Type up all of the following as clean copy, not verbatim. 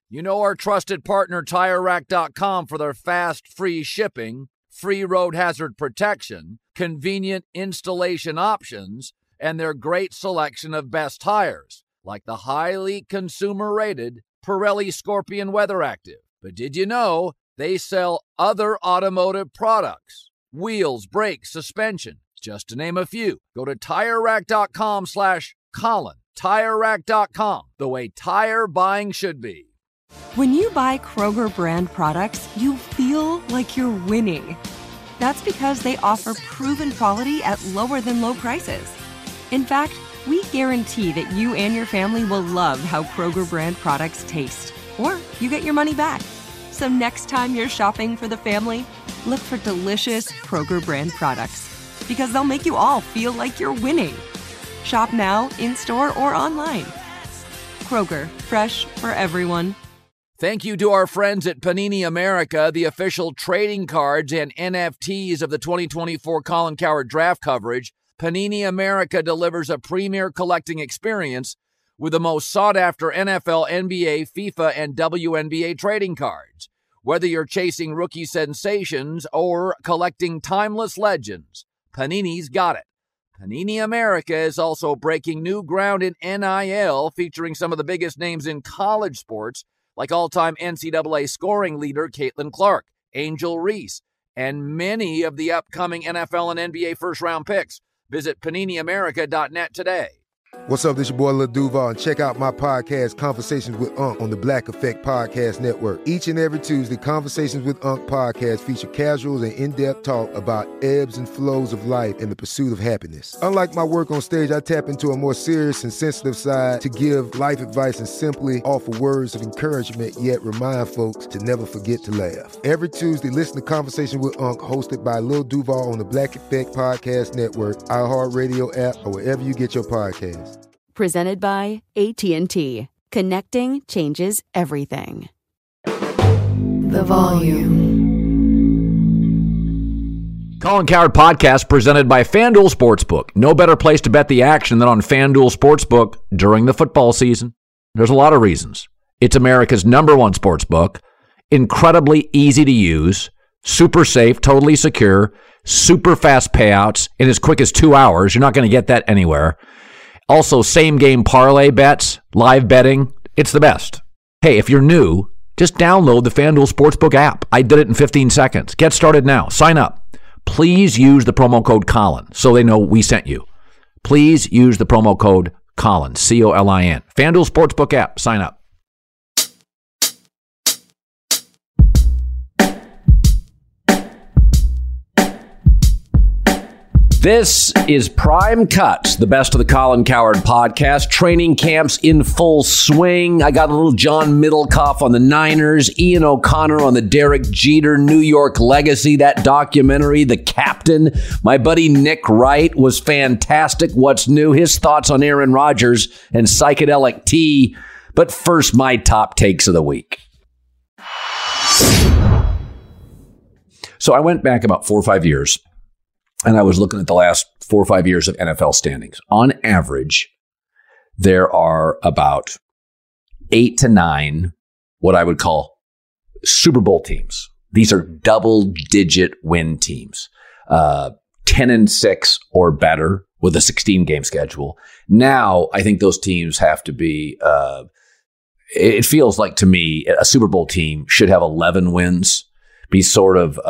You know our trusted partner TireRack.com for their fast, free shipping, free road hazard protection, convenient installation options, and their great selection of best tires, like the highly consumer-rated Pirelli Scorpion Weather Active. But did you know they sell other automotive products? Wheels, brakes, suspension, just to name a few. Go to TireRack.com/Colin. TireRack.com, the way tire buying should be. When you buy Kroger brand products, you feel like you're winning. That's because they offer proven quality at lower than low prices. In fact, we guarantee that you and your family will love how Kroger brand products taste, or you get your money back. So next time you're shopping for the family, look for delicious Kroger brand products, because they'll make you all feel like you're winning. Shop now, in-store, or online. Kroger, fresh for everyone. Thank you to our friends at Panini America, the official trading cards and NFTs of the 2024 Colin Cowherd draft coverage. Panini America delivers a premier collecting experience with the most sought-after NFL, NBA, FIFA, and WNBA trading cards. Whether you're chasing rookie sensations or collecting timeless legends, Panini's got it. Panini America is also breaking new ground in NIL, featuring some of the biggest names in college sports, like all-time NCAA scoring leader Caitlin Clark, Angel Reese, and many of the upcoming NFL and NBA first-round picks. Visit PaniniAmerica.net today. What's up, this your boy Lil Duval, and check out my podcast, Conversations with Unc, on the Black Effect Podcast Network. Each and every Tuesday, Conversations with Unc podcast feature casual and in-depth talk about ebbs and flows of life and the pursuit of happiness. Unlike my work on stage, I tap into a more serious and sensitive side to give life advice and simply offer words of encouragement, yet remind folks to never forget to laugh. Every Tuesday, listen to Conversation with Unc, hosted by Lil Duval on the Black Effect Podcast Network, iHeartRadio app, or wherever you get your podcasts. Presented by AT&T. Connecting changes everything. The Volume. Colin Cowherd Podcast presented by FanDuel Sportsbook. No better place to bet the action than on FanDuel Sportsbook during the football season. There's a lot of reasons. It's America's #1 sportsbook. Incredibly easy to use. Super safe, totally secure. Super fast payouts in as quick as 2 hours. You're not going to get that anywhere. Also, same-game parlay bets, live betting. It's the best. Hey, if you're new, just download the FanDuel Sportsbook app. I did it in 15 seconds. Get started now. Sign up. Please use the promo code Colin so they know we sent you. Please use the promo code Colin, C-O-L-I-N. FanDuel Sportsbook app. Sign up. This is Prime Cuts, the best of the Colin Cowherd podcast. Training camps in full swing. I got a little John Middlecoff on the Niners, Ian O'Connor on the Derek Jeter New York legacy, that documentary, The Captain. My buddy Nick Wright was fantastic. What's new? His thoughts on Aaron Rodgers and psychedelic tea. But first, my top takes of the week. So I went back about 4 or 5 years. And I was looking at the last 4 or 5 years of NFL standings. On average, there are about 8 to 9 what I would call Super Bowl teams. These are double-digit win teams, 10-6 or better with a 16-game schedule. Now, I think those teams have to be. It feels like to me a Super Bowl team should have 11 wins, be sort of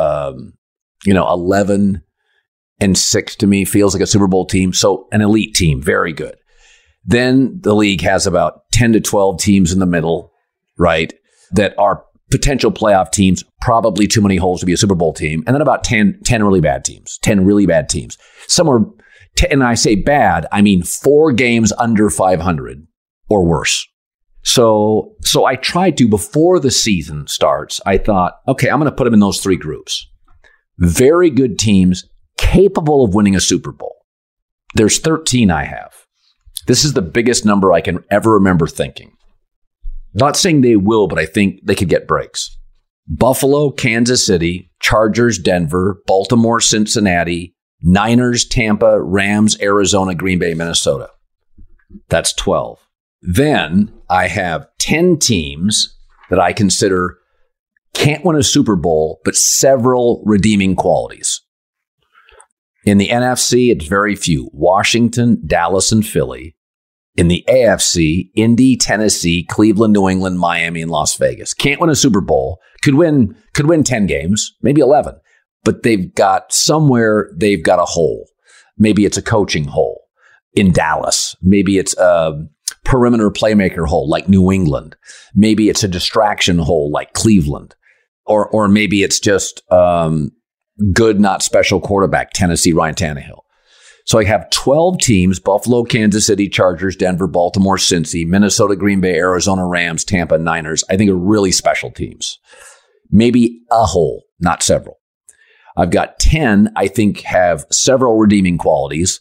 11. And 6 to me feels like a Super Bowl team. So an elite team, very good. Then the league has about 10 to 12 teams in the middle, right, that are potential playoff teams, probably too many holes to be a Super Bowl team. And then about 10 really bad teams, 10 really bad teams. Somewhere, and I say bad, I mean 4 games under 500 or worse. So I tried to, before the season starts, I thought, okay, I'm going to put them in those 3 groups. Very good teams, capable of winning a Super Bowl. There's 13 I have. This is the biggest number I can ever remember thinking. Not saying they will, but I think they could get breaks. Buffalo, Kansas City, Chargers, Denver, Baltimore, Cincinnati, Niners, Tampa, Rams, Arizona, Green Bay, Minnesota. That's 12. Then I have 10 teams that I consider can't win a Super Bowl, but several redeeming qualities. In the NFC, it's very few. Washington, Dallas, and Philly. In the AFC, Indy, Tennessee, Cleveland, New England, Miami, and Las Vegas. Can't win a Super Bowl. Could win 10 games, maybe 11. But they've got a hole. Maybe it's a coaching hole in Dallas. Maybe it's a perimeter playmaker hole like New England. Maybe it's a distraction hole like Cleveland. Or maybe it's just good, not special quarterback, Tennessee, Ryan Tannehill. So I have 12 teams: Buffalo, Kansas City, Chargers, Denver, Baltimore, Cincy, Minnesota, Green Bay, Arizona, Rams, Tampa, Niners. I think are really special teams. Maybe a hole, not several. I've got 10 I think have several redeeming qualities.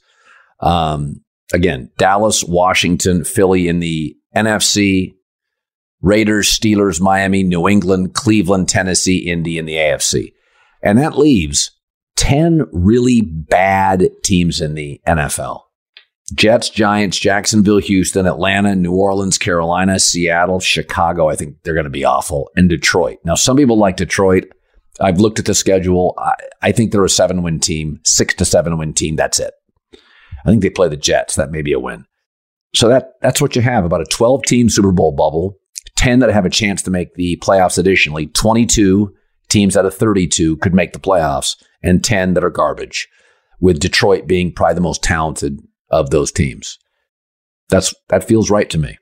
Again, Dallas, Washington, Philly in the NFC, Raiders, Steelers, Miami, New England, Cleveland, Tennessee, Indy in the AFC. And that leaves 10 really bad teams in the NFL. Jets, Giants, Jacksonville, Houston, Atlanta, New Orleans, Carolina, Seattle, Chicago. I think they're going to be awful. And Detroit. Now, some people like Detroit. I've looked at the schedule. I think they're a 7-win team, 6 to 7-win team. That's it. I think they play the Jets. That may be a win. So that's what you have, about a 12-team Super Bowl bubble, 10 that have a chance to make the playoffs additionally, 22 teams out of 32 could make the playoffs, and 10 that are garbage, with Detroit being probably the most talented of those teams. That feels right to me.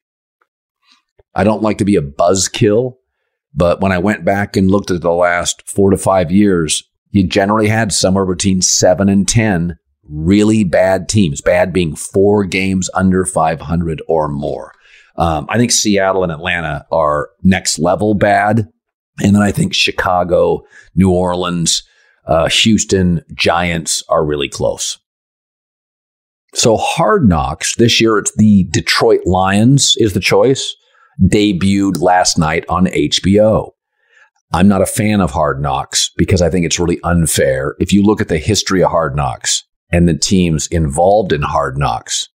I don't like to be a buzzkill, but when I went back and looked at the last 4 to 5 years, you generally had somewhere between 7 and 10 really bad teams, bad being 4 games under 500 or more. I think Seattle and Atlanta are next level bad. And then I think Chicago, New Orleans, Houston, Giants are really close. So Hard Knocks, this year it's the Detroit Lions is the choice, debuted last night on HBO. I'm not a fan of Hard Knocks because I think it's really unfair. If you look at the history of Hard Knocks and the teams involved in Hard Knocks,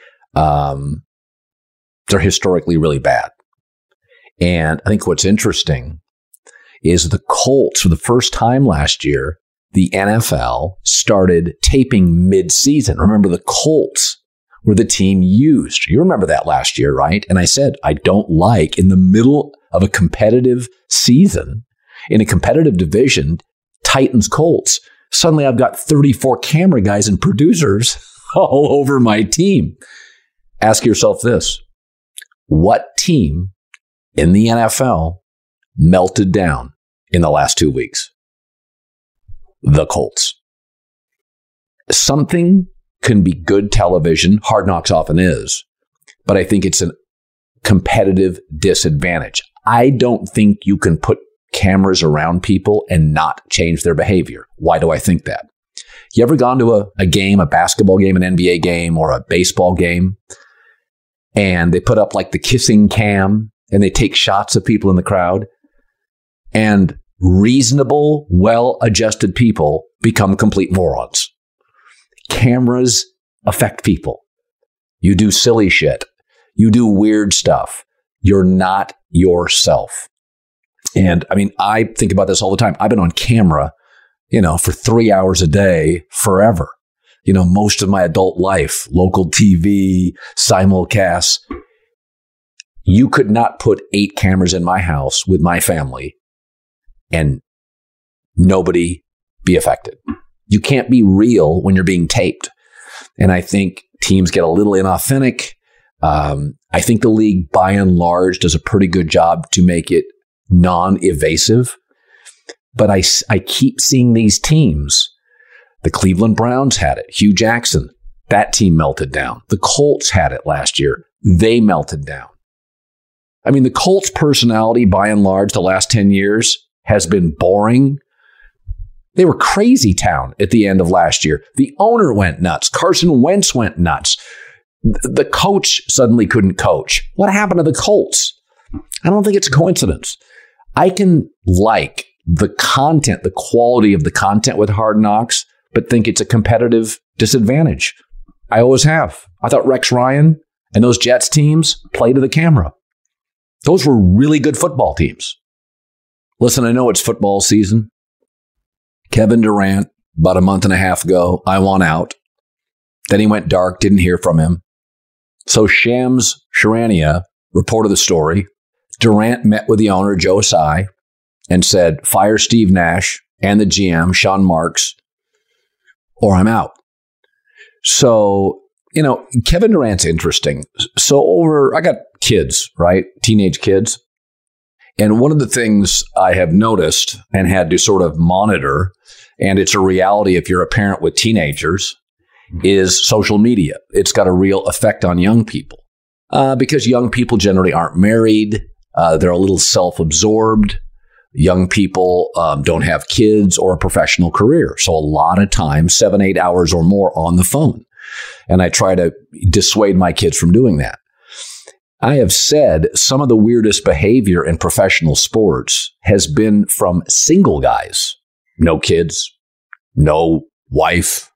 they're historically really bad. And I think what's interesting is the Colts, for the first time last year, the NFL started taping mid-season. Remember, the Colts were the team used. You remember that last year, right? And I said, I don't like, in the middle of a competitive season, in a competitive division, Titans-Colts. Suddenly I've got 34 camera guys and producers all over my team. Ask yourself this. What team in the NFL melted down in the last 2 weeks? The Colts. Something can be good television. Hard Knocks often is. But I think it's a competitive disadvantage. I don't think you can put cameras around people and not change their behavior. Why do I think that? You ever gone to a game, a basketball game, an NBA game, or a baseball game, and they put up like the kissing cam and they take shots of people in the crowd, and reasonable, well-adjusted people become complete morons? Cameras affect people. You do silly shit. You do weird stuff. You're not yourself. And I mean, I think about this all the time. I've been on camera, for 3 hours a day forever. Most of my adult life, local TV, simulcasts. You could not put 8 cameras in my house with my family and nobody be affected. You can't be real when you're being taped. And I think teams get a little inauthentic. I think the league, by and large, does a pretty good job to make it non-evasive. But I keep seeing these teams. The Cleveland Browns had it. Hugh Jackson, that team melted down. The Colts had it last year. They melted down. I mean, the Colts' personality, by and large, the last 10 years has been boring. They were crazy town at the end of last year. The owner went nuts. Carson Wentz went nuts. The coach suddenly couldn't coach. What happened to the Colts? I don't think it's a coincidence. I can like the content, the quality of the content with Hard Knocks, but think it's a competitive disadvantage. I always have. I thought Rex Ryan and those Jets teams play to the camera. Those were really good football teams. Listen, I know it's football season. Kevin Durant, about a month and a half ago, I want out. Then he went dark, didn't hear from him. So Shams Charania reported the story. Durant met with the owner, Joe Tsai, and said, fire Steve Nash and the GM, Sean Marks, or I'm out. So, Kevin Durant's interesting. So I got kids, right? Teenage kids. And one of the things I have noticed and had to sort of monitor, and it's a reality if you're a parent with teenagers, is social media. It's got a real effect on young people because young people generally aren't married. They're a little self-absorbed. Young people don't have kids or a professional career. So a lot of times, 7-8 hours or more on the phone. And I try to dissuade my kids from doing that. I have said some of the weirdest behavior in professional sports has been from single guys. No kids, no wife,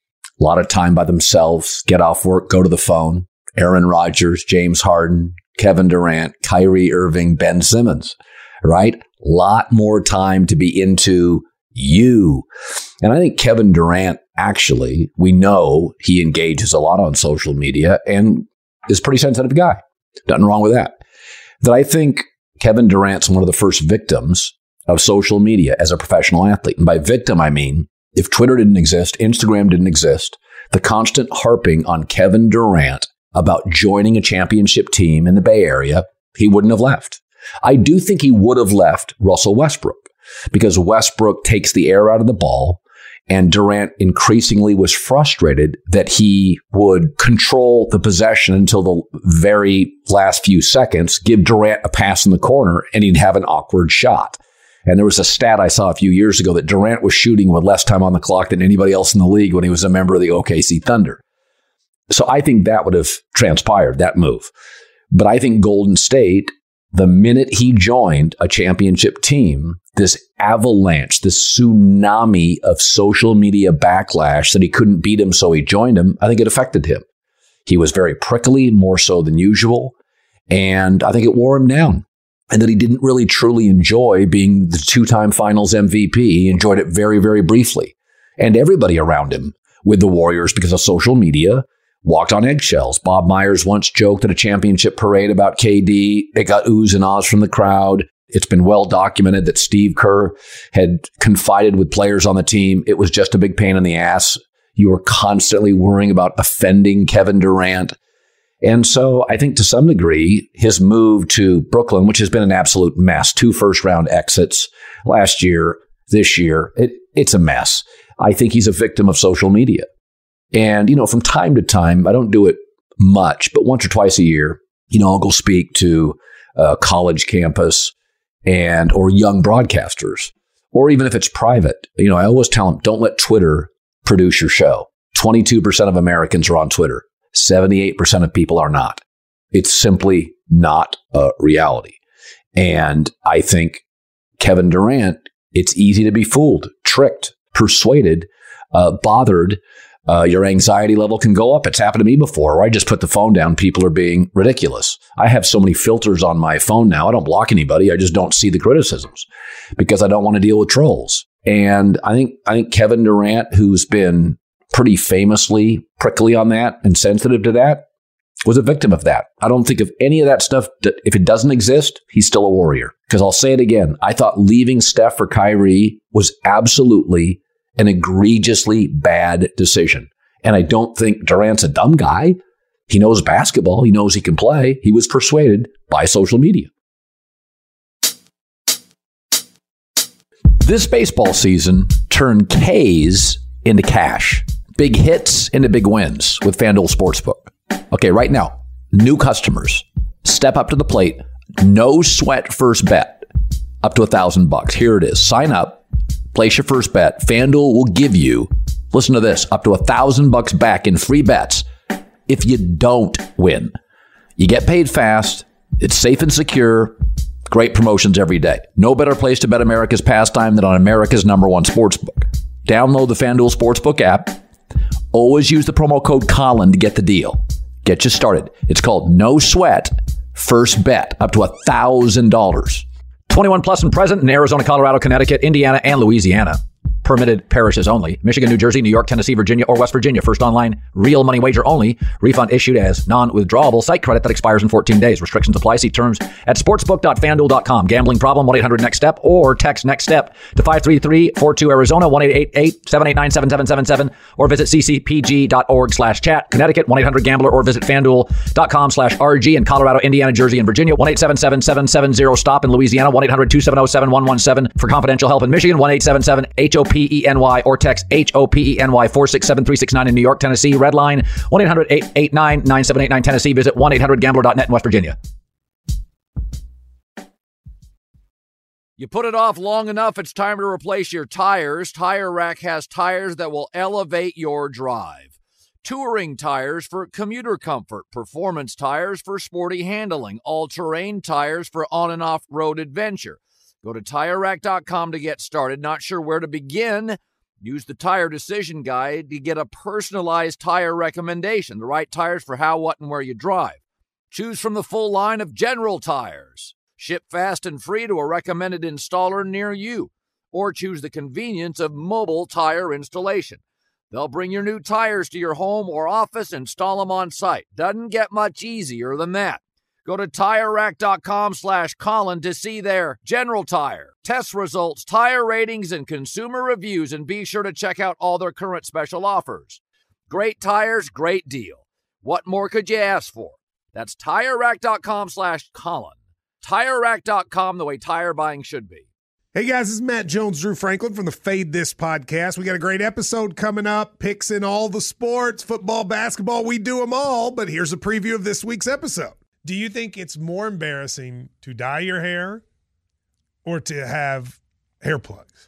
a lot of time by themselves, get off work, go to the phone. Aaron Rodgers, James Harden, Kevin Durant, Kyrie Irving, Ben Simmons, right? A lot more time to be into you. And I think Kevin Durant, actually, we know he engages a lot on social media and is a pretty sensitive guy. Nothing wrong with that. That I think Kevin Durant's one of the first victims of social media as a professional athlete. And by victim, I mean, if Twitter didn't exist, Instagram didn't exist, the constant harping on Kevin Durant about joining a championship team in the Bay Area, he wouldn't have left. I do think he would have left Russell Westbrook because Westbrook takes the air out of the ball, and Durant increasingly was frustrated that he would control the possession until the very last few seconds, give Durant a pass in the corner, and he'd have an awkward shot. And there was a stat I saw a few years ago that Durant was shooting with less time on the clock than anybody else in the league when he was a member of the OKC Thunder. So I think that would have transpired, that move. But I think Golden State, the minute he joined a championship team, this avalanche, this tsunami of social media backlash that he couldn't beat him, so he joined him, I think it affected him. He was very prickly, more so than usual. And I think it wore him down. And that he didn't really truly enjoy being the two-time finals MVP. He enjoyed it very, very briefly. And everybody around him with the Warriors, because of social media, walked on eggshells. Bob Myers once joked at a championship parade about KD. It got oohs and ahs from the crowd. It's been well documented that Steve Kerr had confided with players on the team. It was just a big pain in the ass. You were constantly worrying about offending Kevin Durant. And so I think to some degree, his move to Brooklyn, which has been an absolute mess, 2 first-round exits last year, this year, it's a mess. I think he's a victim of social media. And, from time to time, I don't do it much, but once or twice a year, I'll go speak to a college campus or young broadcasters, or even if it's private. I always tell them, don't let Twitter produce your show. 22% of Americans are on Twitter. 78% of people are not. It's simply not a reality. And I think Kevin Durant, it's easy to be fooled, tricked, persuaded, bothered. Your anxiety level can go up. It's happened to me before, where I just put the phone down. People are being ridiculous. I have so many filters on my phone now. I don't block anybody. I just don't see the criticisms because I don't want to deal with trolls. And I think Kevin Durant, who's been pretty famously prickly on that and sensitive to that, was a victim of that. I don't think of any of that stuff. If it doesn't exist, he's still a Warrior. Because I'll say it again. I thought leaving Steph for Kyrie was absolutely an egregiously bad decision. And I don't think Durant's a dumb guy. He knows basketball. He knows he can play. He was persuaded by social media. This baseball season, turn Ks into cash. Big hits into big wins with FanDuel Sportsbook. Okay, right now, new customers, step up to the plate. No sweat first bet up to $1,000. Here it is. Sign up, place your first bet. FanDuel will give you, listen to this, up to $1,000 back in free bets if you don't win. You get paid fast. It's safe and secure. Great promotions every day. No better place to bet America's pastime than on America's #1 sportsbook. Download the FanDuel Sportsbook app. Always use the promo code Colin to get the deal. Get you started. It's called No Sweat First bet up to $1,000. 21 plus and present in Arizona, Colorado, Connecticut, Indiana, and Louisiana. Permitted parishes only. Michigan, New Jersey, New York, Tennessee, Virginia, or West Virginia. First online, real money wager only. Refund issued as non-withdrawable site credit that expires in 14 days. Restrictions apply. See terms at sportsbook.fanduel.com. Gambling problem, 1-800-NEXT-STEP, or text NEXT STEP to 53342 Arizona, 1-888-789-7777, or visit ccpg.org/chat. Connecticut, 1-800-GAMBLER, or visit fanduel.com/RG. In Colorado, Indiana, Jersey, and Virginia, 1-877-770-STOP. In Louisiana, 1-800-270-7117. For confidential help in Michigan, 1-877-HOPENY, or text HOPENY 467-369. In New York, Tennessee, red line 1-800-889-9789. Tennessee, visit 1-800-GAMBLER.net in West Virginia. You put it off long enough, it's time to replace your tires. Tire Rack has tires that will elevate your drive. Touring tires for commuter comfort, performance tires for sporty handling, all-terrain tires for on and off-road adventure. Go to TireRack.com to get started. Not sure where to begin? Use the Tire Decision Guide to get a personalized tire recommendation. The right tires for how, what, and where you drive. Choose from the full line of General Tires. Ship fast and free to a recommended installer near you. Or choose the convenience of mobile tire installation. They'll bring your new tires to your home or office and install them on site. Doesn't get much easier than that. Go to TireRack.com/Colin to see their General Tire, test results, tire ratings, and consumer reviews, and be sure to check out all their current special offers. Great tires, great deal. What more could you ask for? That's TireRack.com/Colin. TireRack.com, the way tire buying should be. Hey guys, this is Matt Jones, Drew Franklin from the Fade This podcast. We got a great episode coming up, picks in all the sports, football, basketball, we do them all, but here's a preview of this week's episode. Do you think it's more embarrassing to dye your hair or to have hair plugs?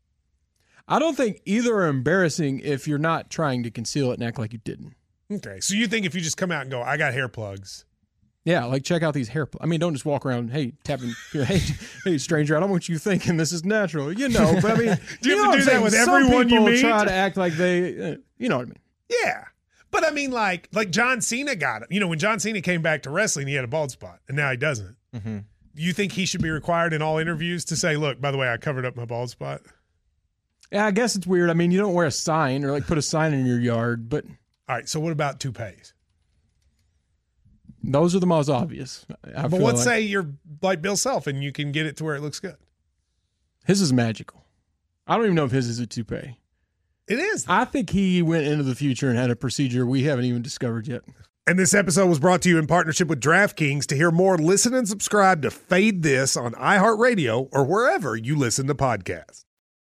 I don't think either are embarrassing if you're not trying to conceal it and act like you didn't. Okay, so you think if you just come out and go, I got hair plugs. Yeah, like check out these hair plugs. I mean, don't just walk around, hey, tapping, hey, stranger, I don't want you thinking this is natural. You know, but I mean. Do you have to do that with everyone you meet? Some people try to act like they, you know what I mean. Yeah. But I mean, like John Cena got it. You know, when John Cena came back to wrestling, he had a bald spot, and now he doesn't. Mm-hmm. You think he should be required in all interviews to say, look, by the way, I covered up my bald spot? Yeah, I guess it's weird. I mean, you don't wear a sign or like put a sign in your yard, but. All right, so what about toupees? Those are the most obvious. But let's say you're like Bill Self and you can get it to where it looks good. His is magical. I don't even know if his is a toupee. It is. I think he went into the future and had a procedure we haven't even discovered yet. And this episode was brought to you in partnership with DraftKings. To hear more, listen and subscribe to Fade This on iHeartRadio or wherever you listen to podcasts.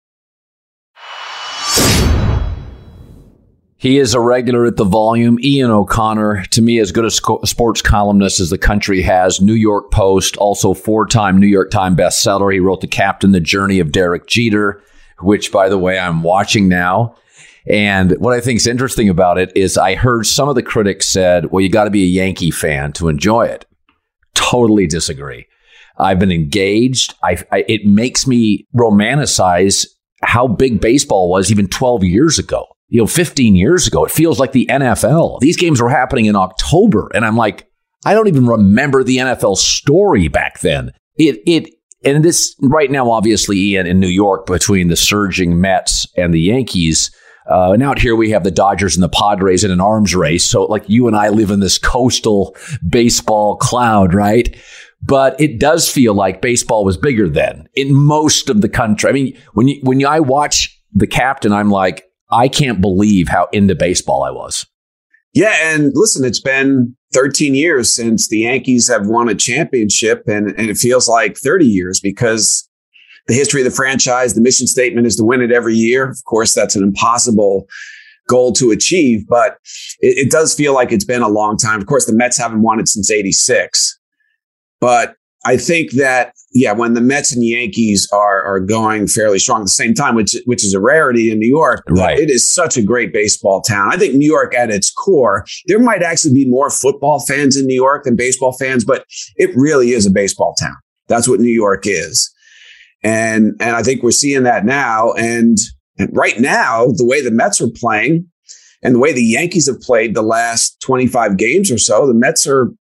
He is a regular at the Volume. Ian O'Connor, to me, as good a sports columnist as the country has. New York Post, also four-time New York Times bestseller. He wrote The Captain, The Journey of Derek Jeter, which, by the way, I'm watching now. And what I think is interesting about it is I heard some of the critics said, well, you got to be a Yankee fan to enjoy it. Totally disagree. I've been engaged. It makes me romanticize how big baseball was even 12 years ago. 15 years ago. It feels like the NFL. These games were happening in October. And I'm like, I don't even remember the NFL story back then. And this right now, obviously, Ian, in New York, between the surging Mets and the Yankees, and out here we have the Dodgers and the Padres in an arms race. So like you and I live in this coastal baseball cloud, right? But it does feel like baseball was bigger then in most of the country. I mean, when I watch The Captain, I'm like, I can't believe how into baseball I was. Yeah, and listen, it's been 13 years since the Yankees have won a championship, and it feels like 30 years because the history of the franchise, the mission statement is to win it every year. Of course, that's an impossible goal to achieve, but it does feel like it's been a long time. Of course, the Mets haven't won it since '86, but I think that, yeah, when the Mets and Yankees are going fairly strong at the same time, which is a rarity in New York, right. It is such a great baseball town. I think New York at its core, there might actually be more football fans in New York than baseball fans, but it really is a baseball town. That's what New York is. And I think we're seeing that now. And right now, the way the Mets are playing and the way the Yankees have played the last 25 games or so, the Mets are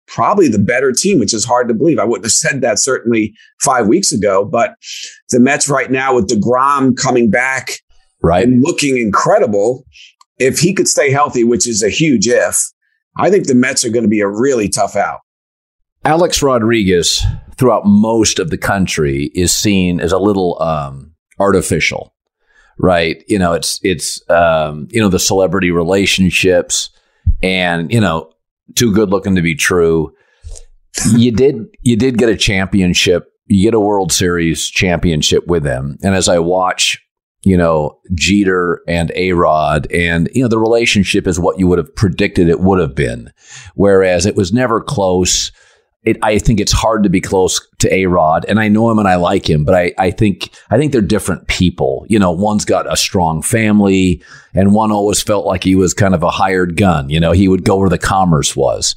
probably the better team, which is hard to believe. I wouldn't have said that certainly 5 weeks ago, but the Mets right now with DeGrom coming back and looking incredible, if he could stay healthy, which is a huge if, I think the Mets are going to be a really tough out. Alex Rodriguez, throughout most of the country, is seen as a little artificial, right? It's the celebrity relationships and, too good looking to be true. You did get a championship. You get a World Series championship with them. And as I watch, Jeter and A-Rod, and, the relationship is what you would have predicted it would have been. Whereas it was never close. I think it's hard to be close to A-Rod, and I know him and I like him, but I think they're different people. One's got a strong family, and one always felt like he was kind of a hired gun. He would go where the commerce was.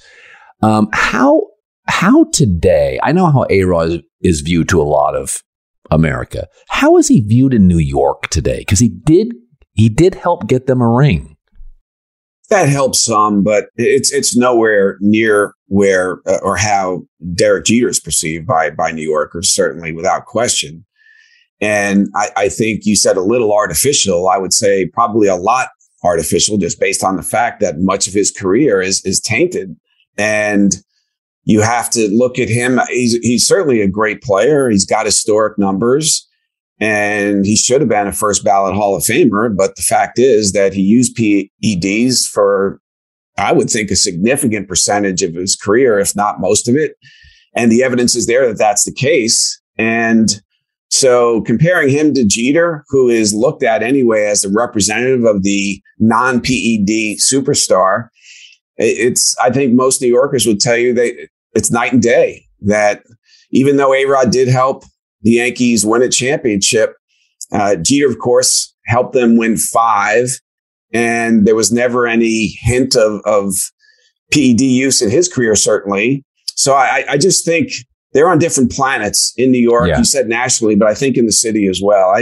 How today? I know how A-Rod is viewed to a lot of America. How is he viewed in New York today? Because he did help get them a ring. That helps some, but it's nowhere near where or how Derek Jeter is perceived by New Yorkers, certainly without question. And I think you said a little artificial. I would say probably a lot artificial, just based on the fact that much of his career is tainted. And you have to look at him. He's certainly a great player. He's got historic numbers. And he should have been a first ballot Hall of Famer. But the fact is that he used PEDs for, I would think, a significant percentage of his career, if not most of it. And the evidence is there that that's the case. And so comparing him to Jeter, who is looked at anyway as the representative of the non-PED superstar, I think most New Yorkers would tell you that it's night and day. That even though A-Rod did help the Yankees win a championship, Jeter, of course, helped them win 5. And there was never any hint of PED use in his career, certainly. So I just think they're on different planets in New York. Yeah. You said nationally, but I think in the city as well.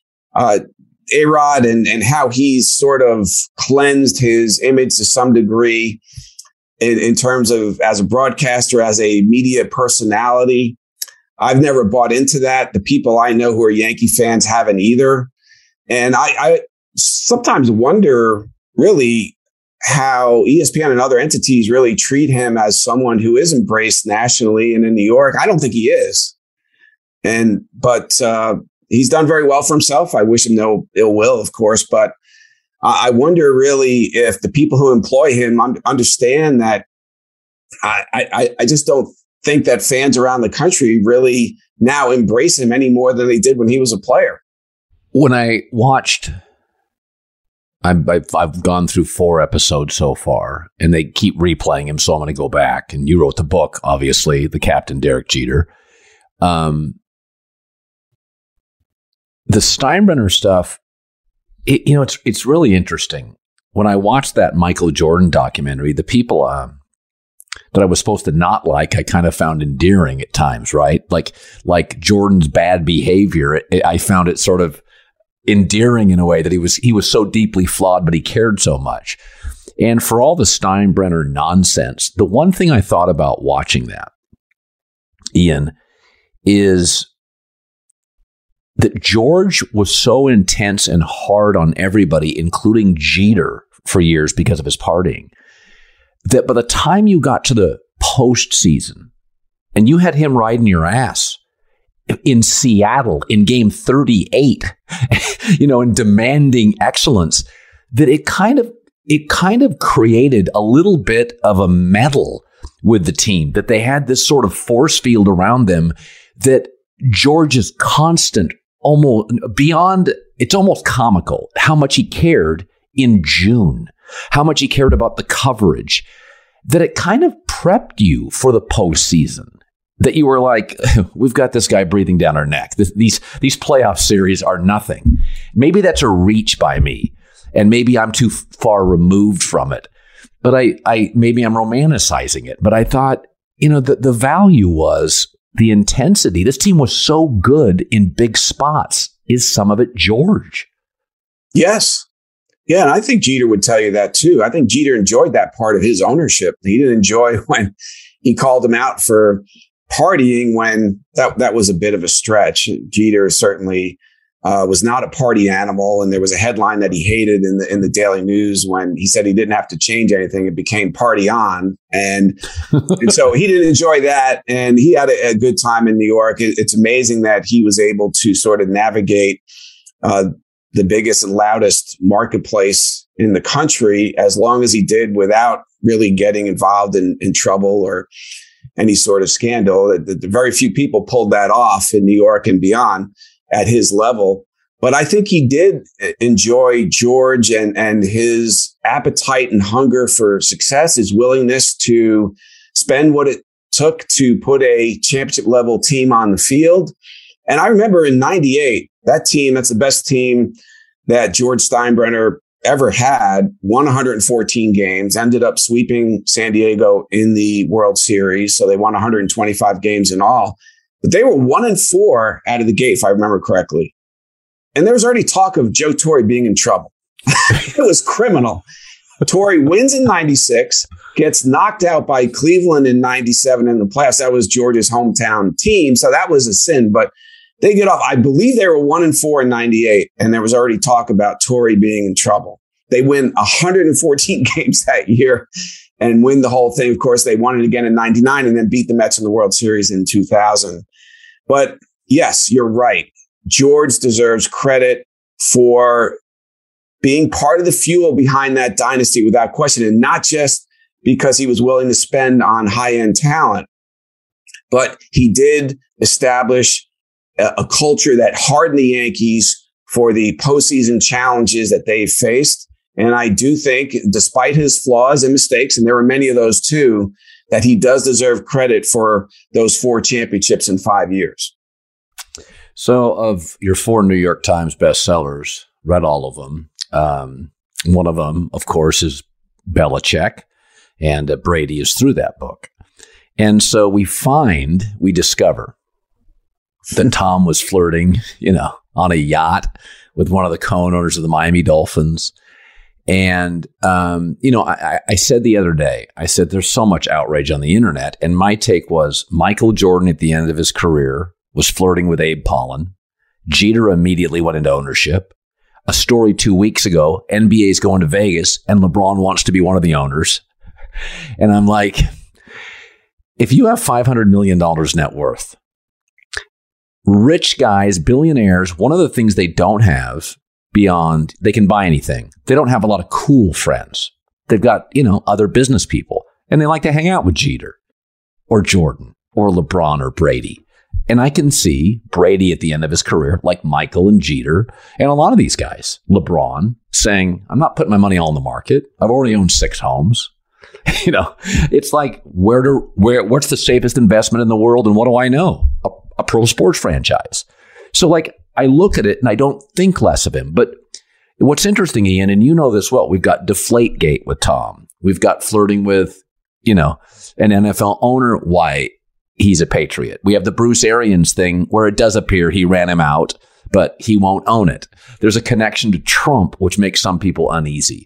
A-Rod and how he's sort of cleansed his image to some degree in terms of as a broadcaster, as a media personality. I've never bought into that. The people I know who are Yankee fans haven't either. And I sometimes wonder really how ESPN and other entities really treat him as someone who is embraced nationally and in New York. I don't think he is. But he's done very well for himself. I wish him no ill will, of course. But I wonder really if the people who employ him understand that. I just don't think that fans around the country really now embrace him any more than they did when he was a player. When I watched, I've gone through 4 episodes so far, and they keep replaying him, so I'm going to go back. And you wrote the book, obviously, The Captain Derek Jeter. The Steinbrenner stuff, it's really interesting. When I watched that Michael Jordan documentary, the people that I was supposed to not like, I kind of found endearing at times, right? Like Jordan's bad behavior, I found it sort of endearing in a way that he was so deeply flawed, but he cared so much. And for all the Steinbrenner nonsense, the one thing I thought about watching that, Ian, is that George was so intense and hard on everybody, including Jeter, for years because of his partying, that by the time you got to the postseason and you had him riding your ass in Seattle in game 38, and demanding excellence, that it kind of created a little bit of a metal with the team, that they had this sort of force field around them that George's constant, almost beyond, it's almost comical how much he cared in June, how much he cared about the coverage, that it kind of prepped you for the postseason. That you were like, we've got this guy breathing down our neck. These playoff series are nothing. Maybe that's a reach by me, and maybe I'm too far removed from it. But maybe I'm romanticizing it. But I thought, the value was the intensity. This team was so good in big spots. Is some of it George? Yes. Yeah, and I think Jeter would tell you that too. I think Jeter enjoyed that part of his ownership. He didn't enjoy when he called him out for partying when that was a bit of a stretch. Jeter certainly was not a party animal. And there was a headline that he hated in the Daily News when he said he didn't have to change anything. It became party on. And so he didn't enjoy that. And he had a good time in New York. It's amazing that he was able to sort of navigate the biggest and loudest marketplace in the country as long as he did without really getting involved in trouble or any sort of scandal. The very few people pulled that off in New York and beyond at his level. But I think he did enjoy George and his appetite and hunger for success, his willingness to spend what it took to put a championship level team on the field. And I remember in 98, that team, that's the best team that George Steinbrenner ever had, won 114 games, ended up sweeping San Diego in the World Series. So they won 125 games in all. But they were 1-4 out of the gate, if I remember correctly. And there was already talk of Joe Torre being in trouble. It was criminal. Torre wins in 96, gets knocked out by Cleveland in 97 in the playoffs. That was George's hometown team. So that was a sin. But they get off. I believe they were 1-4 in 98. And there was already talk about Torre being in trouble. They win 114 games that year and win the whole thing. Of course, they won it again in 99 and then beat the Mets in the World Series in 2000. But yes, you're right. George deserves credit for being part of the fuel behind that dynasty without question. And not just because he was willing to spend on high-end talent, but he did establish a culture that hardened the Yankees for the postseason challenges that they faced. And I do think, despite his flaws and mistakes, and there were many of those too, that he does deserve credit for those 4 championships in 5 years. So of your 4 New York Times bestsellers, read all of them. One of them, of course, is Belichick, and Brady is through that book. And so we discover that Tom was flirting, on a yacht with one of the co-owners of the Miami Dolphins. And, I said the other day, there's so much outrage on the internet. And my take was Michael Jordan at the end of his career was flirting with Abe Pollin. Jeter immediately went into ownership. A story 2 weeks ago, NBA's going to Vegas and LeBron wants to be one of the owners. And I'm like, if you have $500 million net worth, rich guys, billionaires, one of the things they don't have beyond, they can buy anything. They don't have a lot of cool friends. They've got, other business people, and they like to hang out with Jeter or Jordan or LeBron or Brady. And I can see Brady at the end of his career, like Michael and Jeter, and a lot of these guys, LeBron, saying, I'm not putting my money all in the market. I've already owned 6 homes. It's like, what's the safest investment in the world? And what do I know? A pro sports franchise. So I look at it and I don't think less of him. But what's interesting, Ian, and you know this well, we've got Deflategate with Tom. We've got flirting with, an NFL owner. Why? He's a Patriot. We have the Bruce Arians thing where it does appear he ran him out, but he won't own it. There's a connection to Trump, which makes some people uneasy.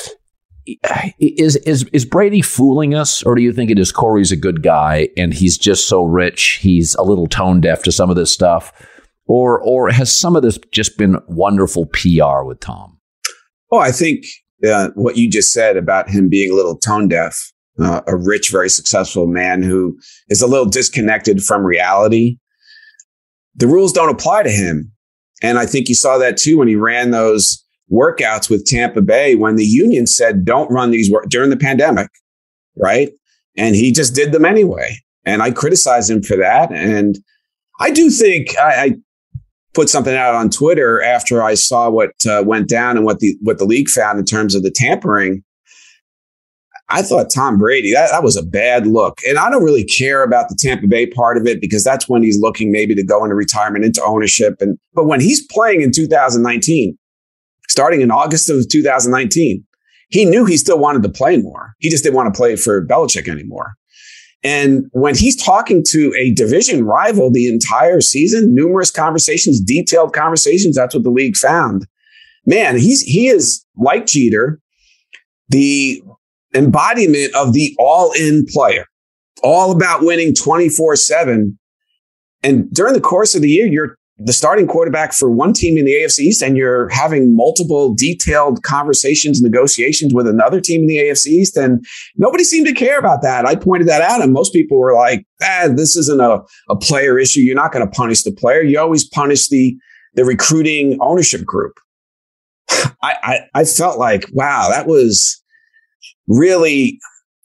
Is Brady fooling us, or do you think it is Corey's a good guy and he's just so rich he's a little tone deaf to some of this stuff, or has some of this just been wonderful PR with Tom? Oh, I think what you just said about him being a little tone deaf, a rich, very successful man who is a little disconnected from reality. The rules don't apply to him, and I think you saw that too when he ran those workouts with Tampa Bay when the union said, don't run these during the pandemic. Right. And he just did them anyway. And I criticized him for that. And I do think I put something out on Twitter after I saw what went down and what the league found in terms of the tampering. I thought Tom Brady, that was a bad look. And I don't really care about the Tampa Bay part of it because that's when he's looking maybe to go into retirement, into ownership. But when he's playing in 2019, starting in August of 2019, he knew he still wanted to play more. He just didn't want to play for Belichick anymore. And when he's talking to a division rival the entire season, numerous conversations, detailed conversations, that's what the league found. Man, he is, like Jeter, the embodiment of the all-in player. all about winning 24/7. And during the course of the year, you're the starting quarterback for one team in the AFC East, and you're having multiple detailed conversations, negotiations with another team in the AFC East. And nobody seemed to care about that. I pointed that out, and most people were like, this isn't a player issue. You're not going to punish the player. You always punish the recruiting ownership group. I felt like, wow, that was really,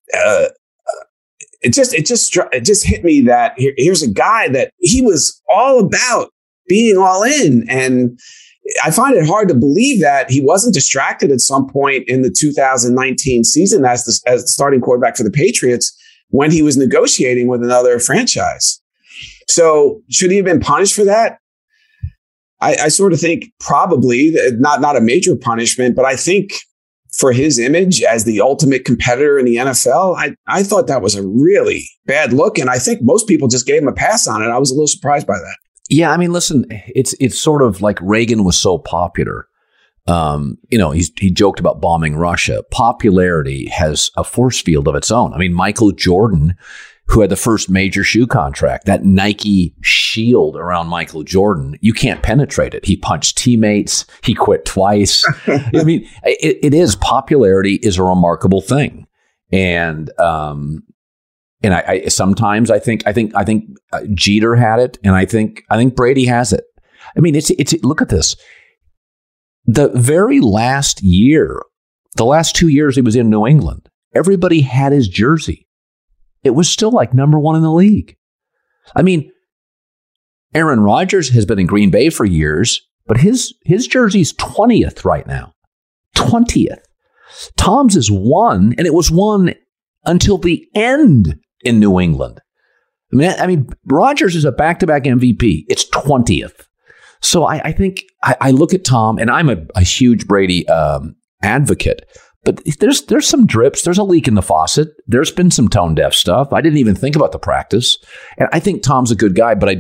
it just hit me that here's a guy that he was all about being all in. And I find it hard to believe that he wasn't distracted at some point in the 2019 season as the starting quarterback for the Patriots when he was negotiating with another franchise. So should he have been punished for that? I sort of think probably not a major punishment, but I think for his image as the ultimate competitor in the NFL, I thought that was a really bad look. And I think most people just gave him a pass on it. I was a little surprised by that. Yeah, I mean, listen, it's sort of like Reagan was so popular. He joked about bombing Russia. Popularity has a force field of its own. I mean, Michael Jordan, who had the first major shoe contract, that Nike shield around Michael Jordan, you can't penetrate it. He punched teammates. He quit twice. I mean, popularity is a remarkable thing. And I sometimes I think Jeter had it, and I think Brady has it. I mean, it's look at this. The very last year, the last 2 years he was in New England, everybody had his jersey. It was still like number one in the league. I mean, Aaron Rodgers has been in Green Bay for years, but his jersey's 20th right now. 20th. Tom's is 1, and it was 1 until the end in New England. I mean, Rodgers is a back-to-back MVP. It's 20th. So I think I look at Tom, and I'm a huge Brady advocate. But there's some drips. There's a leak in the faucet. There's been some tone deaf stuff. I didn't even think about the practice. And I think Tom's a good guy, but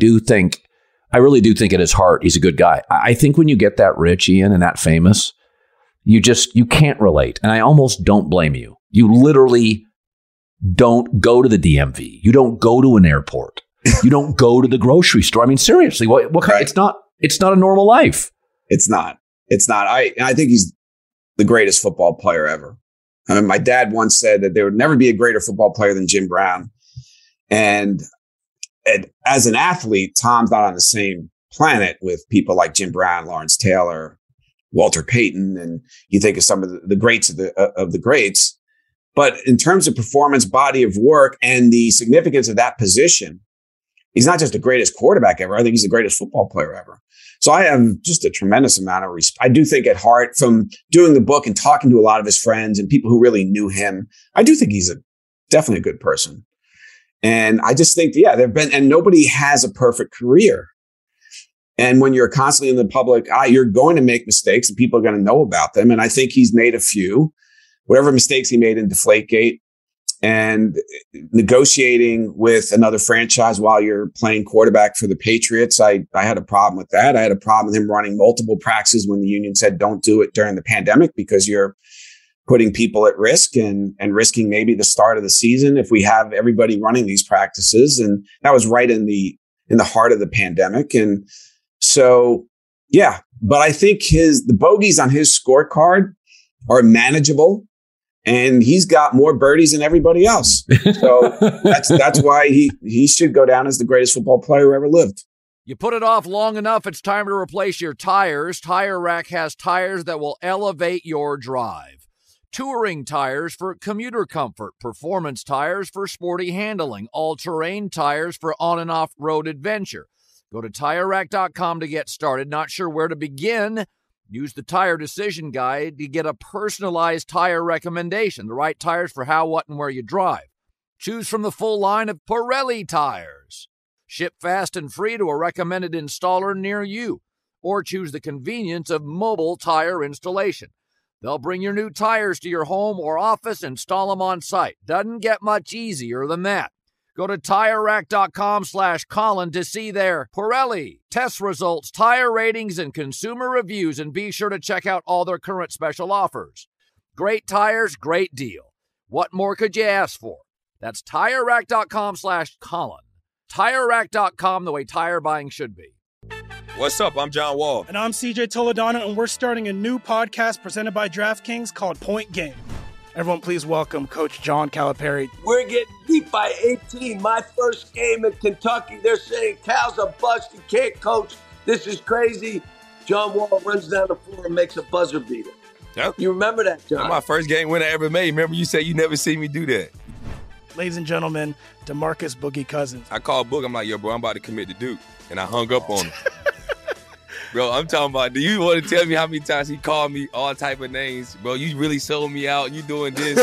I really do think at his heart, he's a good guy. I think when you get that rich, Ian, and that famous, you can't relate. And I almost don't blame you. You literally don't go to the DMV. You don't go to an airport. You don't go to the grocery store. I mean, seriously, what kind? Right. It's not a normal life. It's not. I think he's the greatest football player ever. I mean, my dad once said that there would never be a greater football player than Jim Brown. And as an athlete, Tom's not on the same planet with people like Jim Brown, Lawrence Taylor, Walter Payton, and you think of some of the greats of the greats. But in terms of performance, body of work, and the significance of that position, he's not just the greatest quarterback ever. I think he's the greatest football player ever. So I have just a tremendous amount of respect. I do think at heart, from doing the book and talking to a lot of his friends and people who really knew him, I do think he's definitely a good person. And I just think, and nobody has a perfect career. And when you're constantly in the public eye, you're going to make mistakes and people are going to know about them. And I think he's made a few, whatever mistakes he made in Deflategate, and negotiating with another franchise while you're playing quarterback for the Patriots. I had a problem with that. I had a problem with him running multiple practices when the union said don't do it during the pandemic because you're putting people at risk and risking maybe the start of the season if we have everybody running these practices. And that was right in the heart of the pandemic. And so, yeah, but I think the bogeys on his scorecard are manageable. And he's got more birdies than everybody else. So that's why he should go down as the greatest football player who ever lived. You put it off long enough, it's time to replace your tires. Tire Rack has tires that will elevate your drive. Touring tires for commuter comfort, performance tires for sporty handling, all-terrain tires for on and off-road adventure. Go to TireRack.com to get started. Not sure where to begin? Use the Tire Decision Guide to get a personalized tire recommendation, the right tires for how, what, and where you drive. Choose from the full line of Pirelli tires. Ship fast and free to a recommended installer near you. Or choose the convenience of mobile tire installation. They'll bring your new tires to your home or office and install them on site. Doesn't get much easier than that. Go to TireRack.com/Colin to see their Pirelli test results, tire ratings, and consumer reviews, and be sure to check out all their current special offers. Great tires, great deal. What more could you ask for? That's TireRack.com/Colin. TireRack.com, the way tire buying should be. What's up? I'm John Wall. And I'm CJ Toledano, and we're starting a new podcast presented by DraftKings called Point Game. Everyone, please welcome Coach John Calipari. We're getting beat by 18. My first game in Kentucky, they're saying Cal's a bust. He can't coach. This is crazy. John Wall runs down the floor and makes a buzzer beater. Yep. You remember that, John? That's my first game winner I ever made. Remember you said you never seen me do that. Ladies and gentlemen, DeMarcus Boogie Cousins. I called Boog. I'm like, yo, bro, I'm about to commit to Duke. And I hung up on him. Bro, I'm talking about, do you want to tell me how many times he called me all type of names? Bro, you really sold me out. You doing this.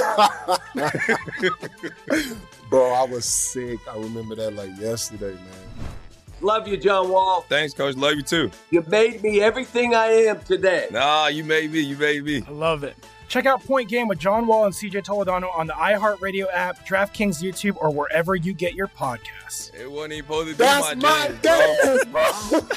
Bro, I was sick. I remember that like yesterday, man. Love you, John Wall. Thanks, Coach. Love you, too. You made me everything I am today. Nah, you made me. You made me. I love it. Check out Point Game with John Wall and CJ Toledano on the iHeartRadio app, DraftKings YouTube, or wherever you get your podcasts. It wasn't even supposed to be That's my dance, bro.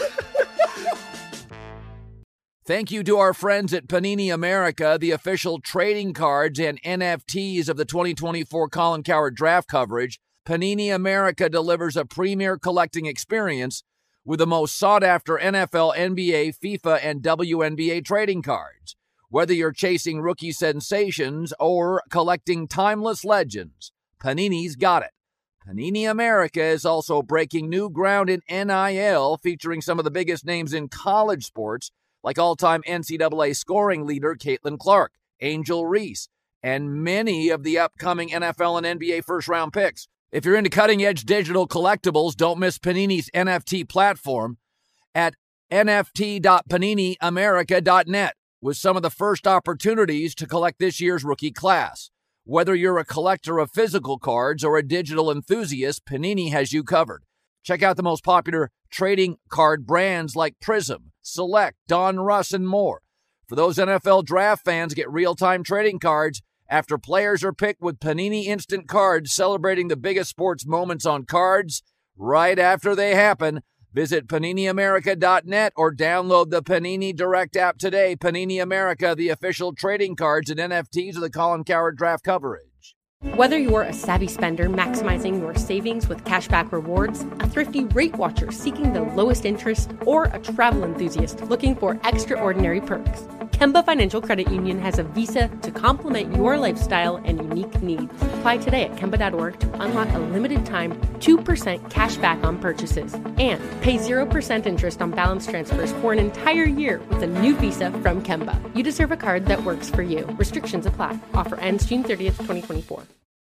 Thank you to our friends at Panini America, the official trading cards and NFTs of the 2024 Colin Cowherd draft coverage. Panini America delivers a premier collecting experience with the most sought-after NFL, NBA, FIFA, and WNBA trading cards. Whether you're chasing rookie sensations or collecting timeless legends, Panini's got it. Panini America is also breaking new ground in NIL, featuring some of the biggest names in college sports, like all-time NCAA scoring leader Caitlin Clark, Angel Reese, and many of the upcoming NFL and NBA first-round picks. If you're into cutting-edge digital collectibles, don't miss Panini's NFT platform at nft.paniniamerica.net with some of the first opportunities to collect this year's rookie class. Whether you're a collector of physical cards or a digital enthusiast, Panini has you covered. Check out the most popular trading card brands like Prism, Select, Don Russ, and more. For those NFL draft fans, get real-time trading cards after players are picked with Panini Instant Cards, celebrating the biggest sports moments on cards right after they happen. Visit PaniniAmerica.net or download the Panini Direct app today. Panini America, the official trading cards and NFTs of the Colin Cowherd draft coverage. Whether you're a savvy spender maximizing your savings with cashback rewards, a thrifty rate watcher seeking the lowest interest, or a travel enthusiast looking for extraordinary perks, Kemba Financial Credit Union has a visa to complement your lifestyle and unique needs. Apply today at Kemba.org to unlock a limited-time 2% cash back on purchases and pay 0% interest on balance transfers for an entire year with a new visa from Kemba. You deserve a card that works for you. Restrictions apply. Offer ends June 30th, 2024.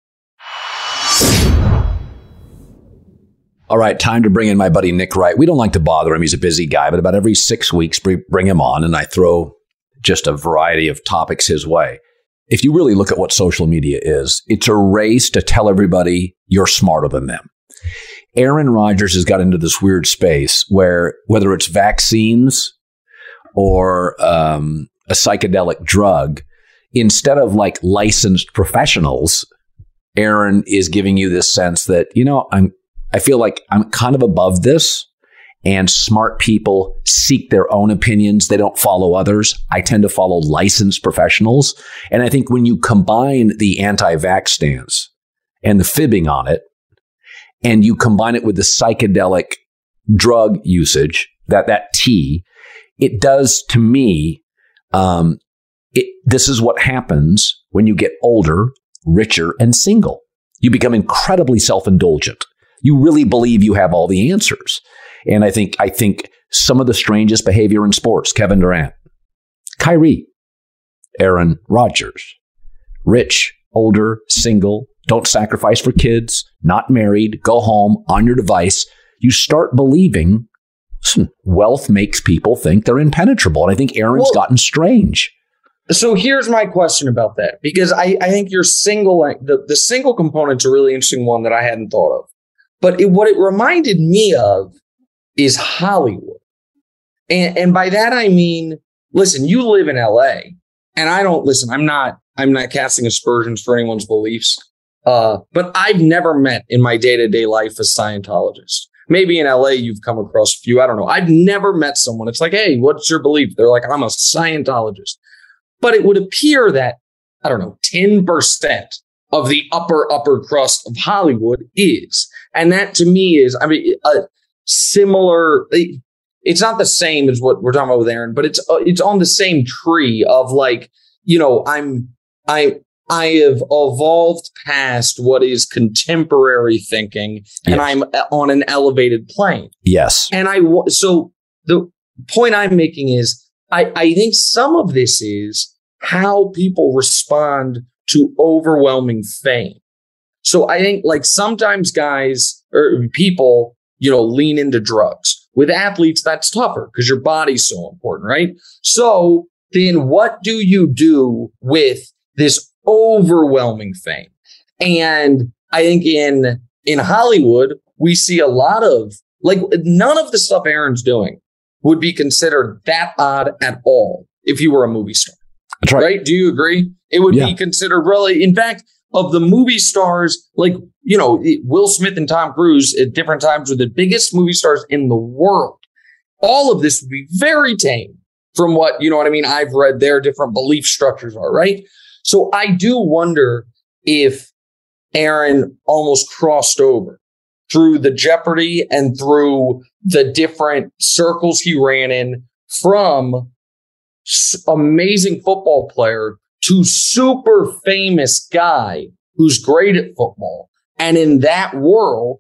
All right, time to bring in my buddy Nick Wright. We don't like to bother him. He's a busy guy, but about every 6 weeks, bring him on, and I throw just a variety of topics his way. If you really look at what social media is, it's a race to tell everybody you're smarter than them. Aaron Rodgers has got into this weird space where whether it's vaccines or a psychedelic drug, instead of like licensed professionals, Aaron is giving you this sense that, I feel like I'm kind of above this, and smart people seek their own opinions. They don't follow others. I tend to follow licensed professionals. And I think when you combine the anti-vax stance and the fibbing on it, and you combine it with the psychedelic drug usage, that tea, it does to me, this is what happens when you get older, richer, and single. You become incredibly self-indulgent. You really believe you have all the answers. And I think some of the strangest behavior in sports, Kevin Durant, Kyrie, Aaron Rodgers, rich, older, single, don't sacrifice for kids, not married, go home on your device. You start believing, listen, wealth makes people think they're impenetrable. And I think Aaron's gotten strange. So here's my question about that, because I think your the single component's a really interesting one that I hadn't thought of. But what it reminded me of is Hollywood. And by that, I mean, listen, you live in LA, and I'm not casting aspersions for anyone's beliefs. But I've never met in my day-to-day life a Scientologist. Maybe in LA, you've come across a few. I don't know. I've never met someone. It's like, hey, what's your belief? They're like, I'm a Scientologist. But it would appear that, 10% of the upper crust of Hollywood is. And that to me is, I mean, a similar, it's not the same as what we're talking about with Aaron, but it's on the same tree of like, you know, I have evolved past what is contemporary thinking, and I'm on an elevated plane. Yes. And so the point I'm making is I think some of this is how people respond to overwhelming fame. So I think like sometimes guys or people, you know, lean into drugs. With athletes, that's tougher because your body's so important, right? So then what do you do with this overwhelming fame? And I think in Hollywood, we see a lot of like none of the stuff Aaron's doing would be considered that odd at all if you were a movie star. That's right. Do you agree? It would be considered really, in fact, of the movie stars, like, you know, Will Smith and Tom Cruise at different times were the biggest movie stars in the world. All of this would be very tame from what, you know what I mean, I've read their different belief structures are, right? So I do wonder if Aaron almost crossed over through the Jeopardy and through the different circles he ran in from amazing football player to super famous guy who's great at football. And in that world,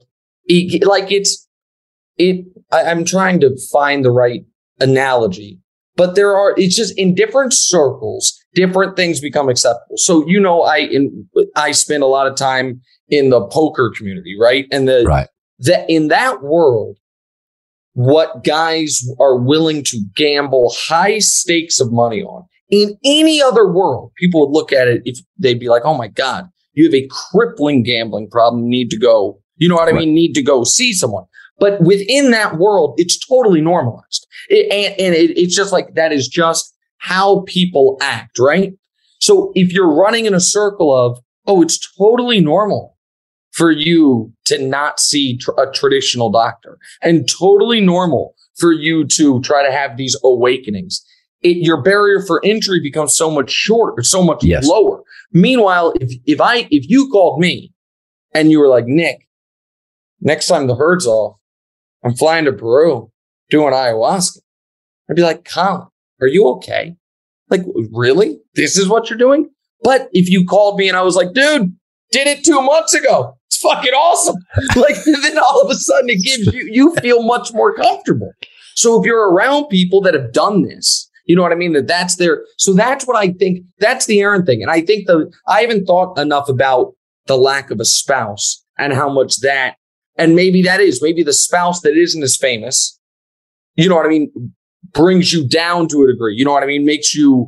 I'm trying to find the right analogy, but it's just in different circles, different things become acceptable. So, you know, I spend a lot of time in the poker community, right? And in that world, what guys are willing to gamble high stakes of money on. In any other world, people would look at it if they'd be like, oh my God, you have a crippling gambling problem, need to go, you know what I mean? Need to go see someone. But within that world, it's totally normalized. It's just like, that is just how people act, right? So if you're running in a circle of, oh, it's totally normal for you to not see a traditional doctor and totally normal for you to try to have these awakenings. Your barrier for entry becomes so much shorter, so much lower. Meanwhile, if you called me and you were like, Nick, next time the herd's off, I'm flying to Peru doing ayahuasca. I'd be like, Colin, are you okay? Like, really? This is what you're doing? But if you called me and I was like, dude, did it 2 months ago. It's fucking awesome. Like, then all of a sudden it gives you feel much more comfortable. So if you're around people that have done this, you know what I mean? So that's what I think. That's the Aaron thing. And I think I haven't thought enough about the lack of a spouse and how much that, and maybe the spouse that isn't as famous, you know what I mean, brings you down to a degree. You know what I mean? Makes you,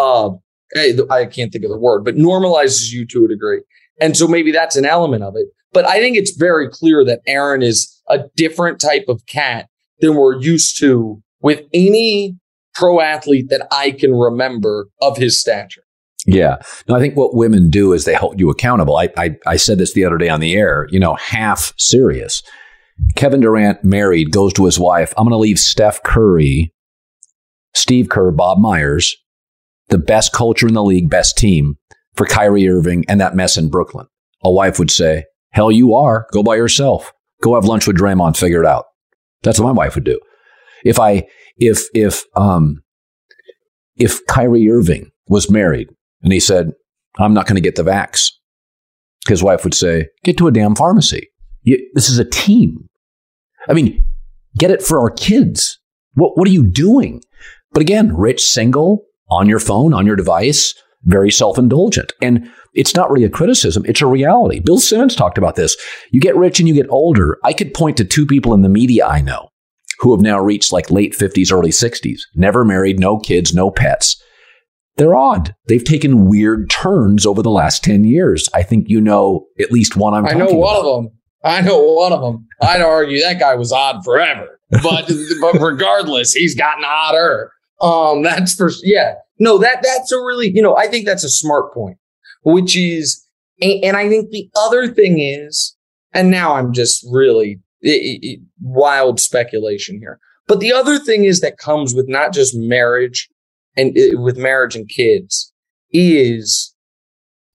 I can't think of the word, but normalizes you to a degree. And so maybe that's an element of it. But I think it's very clear that Aaron is a different type of cat than we're used to with any pro athlete that I can remember of his stature. Yeah. No, I think what women do is they hold you accountable. I said this the other day on the air, you know, half serious. Kevin Durant married, goes to his wife. I'm going to leave Steph Curry, Steve Kerr, Bob Myers, the best culture in the league, best team, for Kyrie Irving and that mess in Brooklyn. A wife would say, hell, you are. Go by yourself. Go have lunch with Draymond. Figure it out. That's what my wife would do. If Kyrie Irving was married and he said, I'm not going to get the vax, his wife would say, get to a damn pharmacy. This is a team. I mean, get it for our kids. What are you doing? But again, rich, single, on your phone, on your device, very self-indulgent. And it's not really a criticism. It's a reality. Bill Simmons talked about this. You get rich and you get older. I could point to 2 people in the media I know who have now reached like late 50s, early 60s, never married, no kids, no pets. They're odd. They've taken weird turns over the last 10 years. I think you know at least one I'm talking about. I know one of them. I'd argue that guy was odd forever. But regardless, he's gotten odder. That's for, yeah. No, that's a really, you know, I think that's a smart point, which is, and I think the other thing is, and now I'm just really wild speculation here, but the other thing is that comes with not just marriage and with marriage and kids is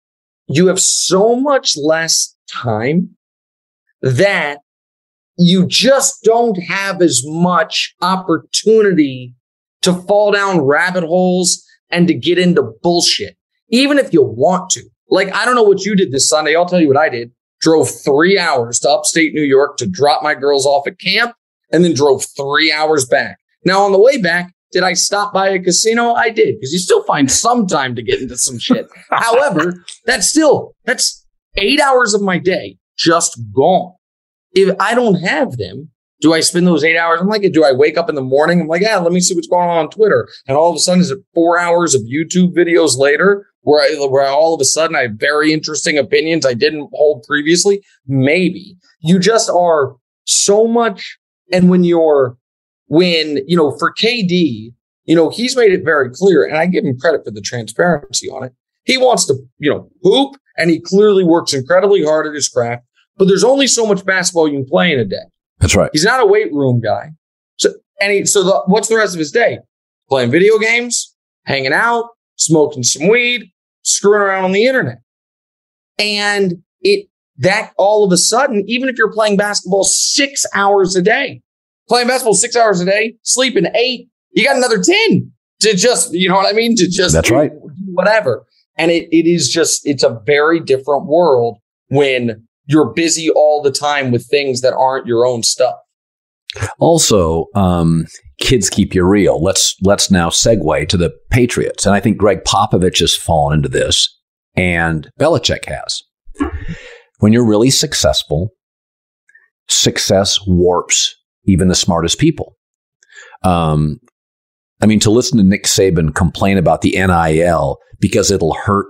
you have so much less time that you just don't have as much opportunity to fall down rabbit holes and to get into bullshit, even if you want to. Like, I don't know what you did this Sunday. I'll tell you what I did. Drove 3 hours to upstate New York to drop my girls off at camp and then drove 3 hours back. Now, on the way back, did I stop by a casino? I did, because you still find some time to get into some shit. However, that's 8 hours of my day just gone. If I don't have them, do I spend those 8 hours? I'm like, do I wake up in the morning? I'm like, let me see what's going on Twitter. And all of a sudden, is it 4 hours of YouTube videos later where I all of a sudden I have very interesting opinions I didn't hold previously? Maybe. You just are so much. And when for KD, he's made it very clear, and I give him credit for the transparency on it. He wants to, hoop, and he clearly works incredibly hard at his craft, but there's only so much basketball you can play in a day. That's right. He's not a weight room guy. What's the rest of his day? Playing video games, hanging out, smoking some weed, screwing around on the internet. And that all of a sudden, even if you're playing basketball 6 hours a day, sleeping 8, you got another 10 to just, you know what I mean? To just That's right. Whatever. And it's a very different world when you're busy all the time with things that aren't your own stuff. Also, kids keep you real. Let's now segue to the Patriots. And I think Greg Popovich has fallen into this, and Belichick has. When you're really successful, success warps even the smartest people. To listen to Nick Saban complain about the NIL because it'll hurt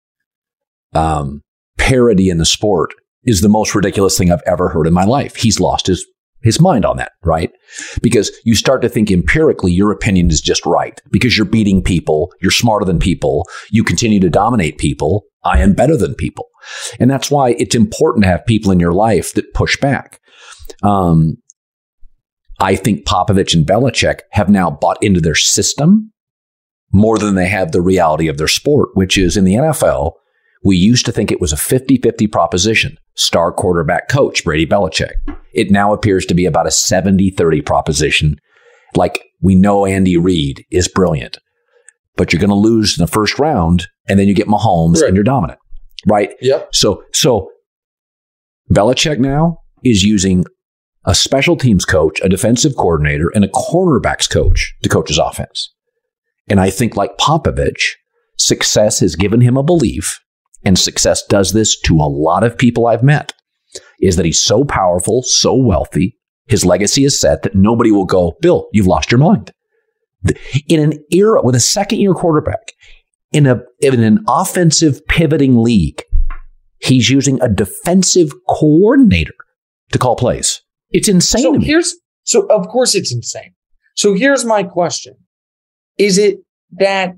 parity in the sport is the most ridiculous thing I've ever heard in my life. He's lost his mind on that, right? Because you start to think empirically your opinion is just right because you're beating people, you're smarter than people, you continue to dominate people. I am better than people. And that's why it's important to have people in your life that push back. I think Popovich and Belichick have now bought into their system more than they have the reality of their sport, which is in the NFL, we used to think it was a 50-50 proposition. Star quarterback coach, Brady Belichick. It now appears to be about a 70-30 proposition. Like, we know Andy Reid is brilliant, but you're going to lose in the first round, and then you get Mahomes and you're dominant, right? Yep. So Belichick now is using a special teams coach, a defensive coordinator, and a cornerbacks coach to coach his offense. And I think, like Popovich, success has given him a belief, and success does this to a lot of people I've met, is that he's so powerful, so wealthy, his legacy is set that nobody will go, Bill, you've lost your mind. In an era with a second-year quarterback, in an offensive pivoting league, he's using a defensive coordinator to call plays. It's insane to me. So of course it's insane. So here's my question. Is it that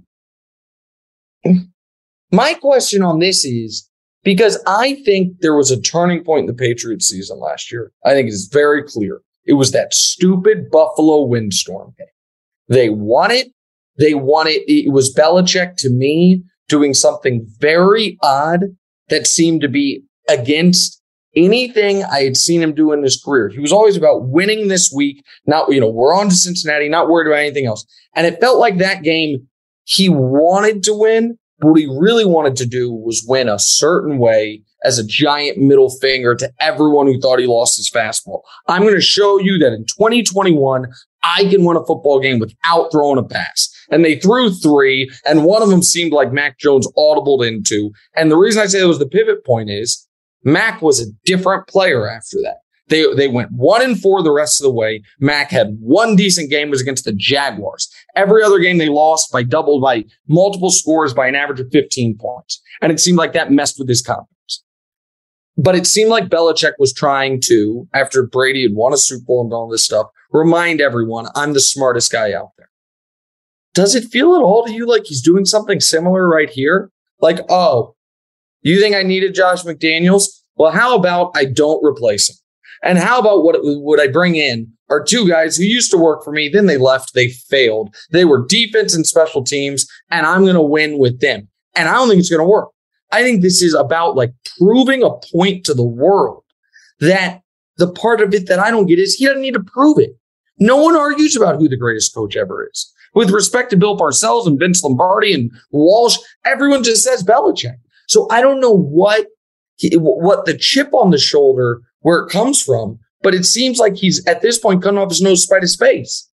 my question on this is because I think there was a turning point in the Patriots season last year. I think it's very clear. It was that stupid Buffalo windstorm game. They won it. It was Belichick, to me, doing something very odd that seemed to be against anything I had seen him do in his career. He was always about winning this week. Not, we're on to Cincinnati, not worried about anything else. And it felt like that game he wanted to win, but what he really wanted to do was win a certain way as a giant middle finger to everyone who thought he lost his fastball. I'm going to show you that in 2021, I can win a football game without throwing a pass. And they threw 3, and one of them seemed like Mac Jones audibled into. And the reason I say it was the pivot point is Mac was a different player after that. They went 1-4 the rest of the way. Mac had one decent game, was against the Jaguars. Every other game they lost by multiple scores by an average of 15 points. And it seemed like that messed with his confidence. But it seemed like Belichick was trying to, after Brady had won a Super Bowl and all this stuff, remind everyone, I'm the smartest guy out there. Does it feel at all to you like he's doing something similar right here? Like, oh, you think I needed Josh McDaniels? Well, how about I don't replace him? And how about what I bring in are 2 guys who used to work for me, then they left, they failed. They were defense and special teams, and I'm going to win with them. And I don't think it's going to work I think this is about like proving a point to the world that the part of it that I don't get is he doesn't need to prove it. No one argues about who the greatest coach ever is. With respect to Bill Parcells and Vince Lombardi and Walsh, everyone just says Belichick. So I don't know what the chip on the shoulder, where it comes from, but it seems like he's at this point cutting off his nose to spite his face.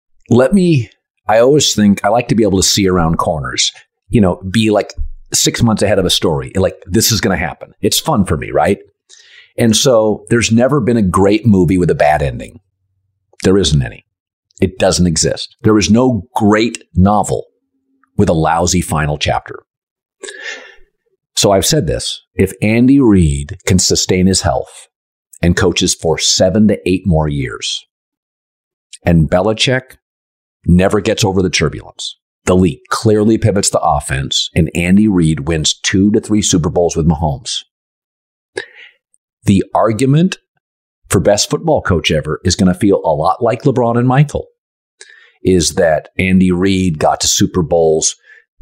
I always think I like to be able to see around corners, be like 6 months ahead of a story. Like, this is going to happen. It's fun for me, right? And so there's never been a great movie with a bad ending. There isn't any. It doesn't exist. There is no great novel with a lousy final chapter. So I've said this. If Andy Reid can sustain his health and coaches for 7 to 8 more years, and Belichick never gets over the turbulence, the league clearly pivots the offense, and Andy Reid wins 2 to 3 Super Bowls with Mahomes, the argument for best football coach ever is going to feel a lot like LeBron and Michael, is that Andy Reid got to Super Bowls,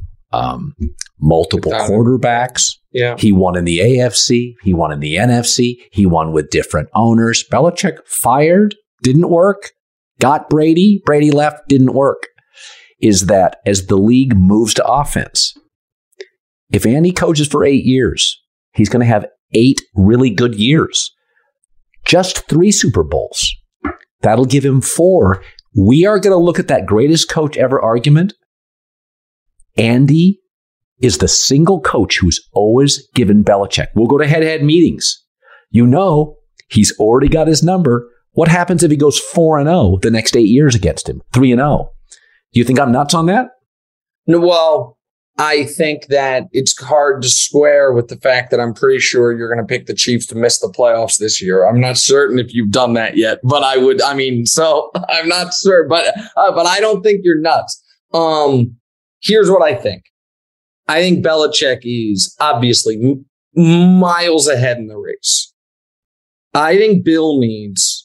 multiple quarterbacks. Yeah. He won in the AFC. He won in the NFC. He won with different owners. Belichick fired, didn't work. Got Brady. Brady left, didn't work. Is that as the league moves to offense, if Andy coaches for 8 years, he's going to have 8 really good years. Just 3 Super Bowls. That'll give him 4. We are going to look at that greatest coach ever argument. Andy is the single coach who's always given Belichick. We'll go to head-to-head meetings. He's already got his number. What happens if he goes 4-0 the next 8 years against him? 3-0. Do you think I'm nuts on that? No, well, I think that it's hard to square with the fact that I'm pretty sure you're going to pick the Chiefs to miss the playoffs this year. I'm not certain if you've done that yet, but so I'm not sure, but I don't think you're nuts. Here's what I think. I think Belichick is obviously miles ahead in the race. I think Bill needs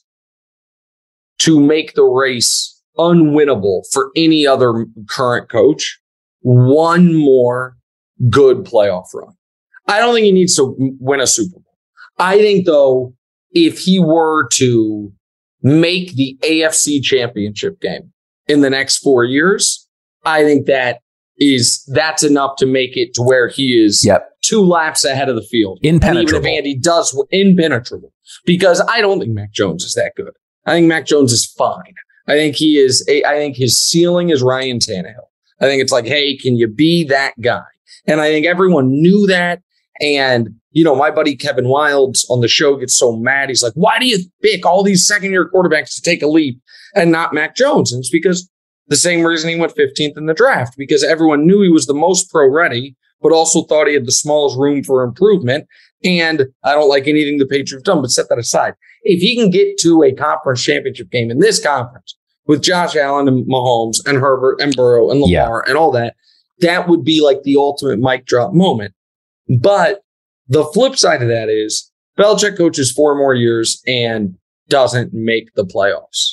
to make the race unwinnable for any other current coach. One more good playoff run. I don't think he needs to win a Super Bowl. I think, though, if he were to make the AFC Championship game in the next 4 years, I think that's enough to make it to where he is 2 laps ahead of the field. Impenetrable. And even if Andy does, impenetrable. Because I don't think Mac Jones is that good. I think Mac Jones is fine. I think I think his ceiling is Ryan Tannehill. I think it's like, hey, can you be that guy? And I think everyone knew that. And, my buddy Kevin Wildes on the show gets so mad. He's like, why do you pick all these second-year quarterbacks to take a leap and not Mac Jones? And it's because the same reason he went 15th in the draft, because everyone knew he was the most pro-ready, but also thought he had the smallest room for improvement. And I don't like anything the Patriots have done, but set that aside. If he can get to a conference championship game in this conference with Josh Allen and Mahomes and Herbert and Burrow and Lamar and all that, that would be like the ultimate mic drop moment. But the flip side of that is Belichick coaches 4 more years and doesn't make the playoffs.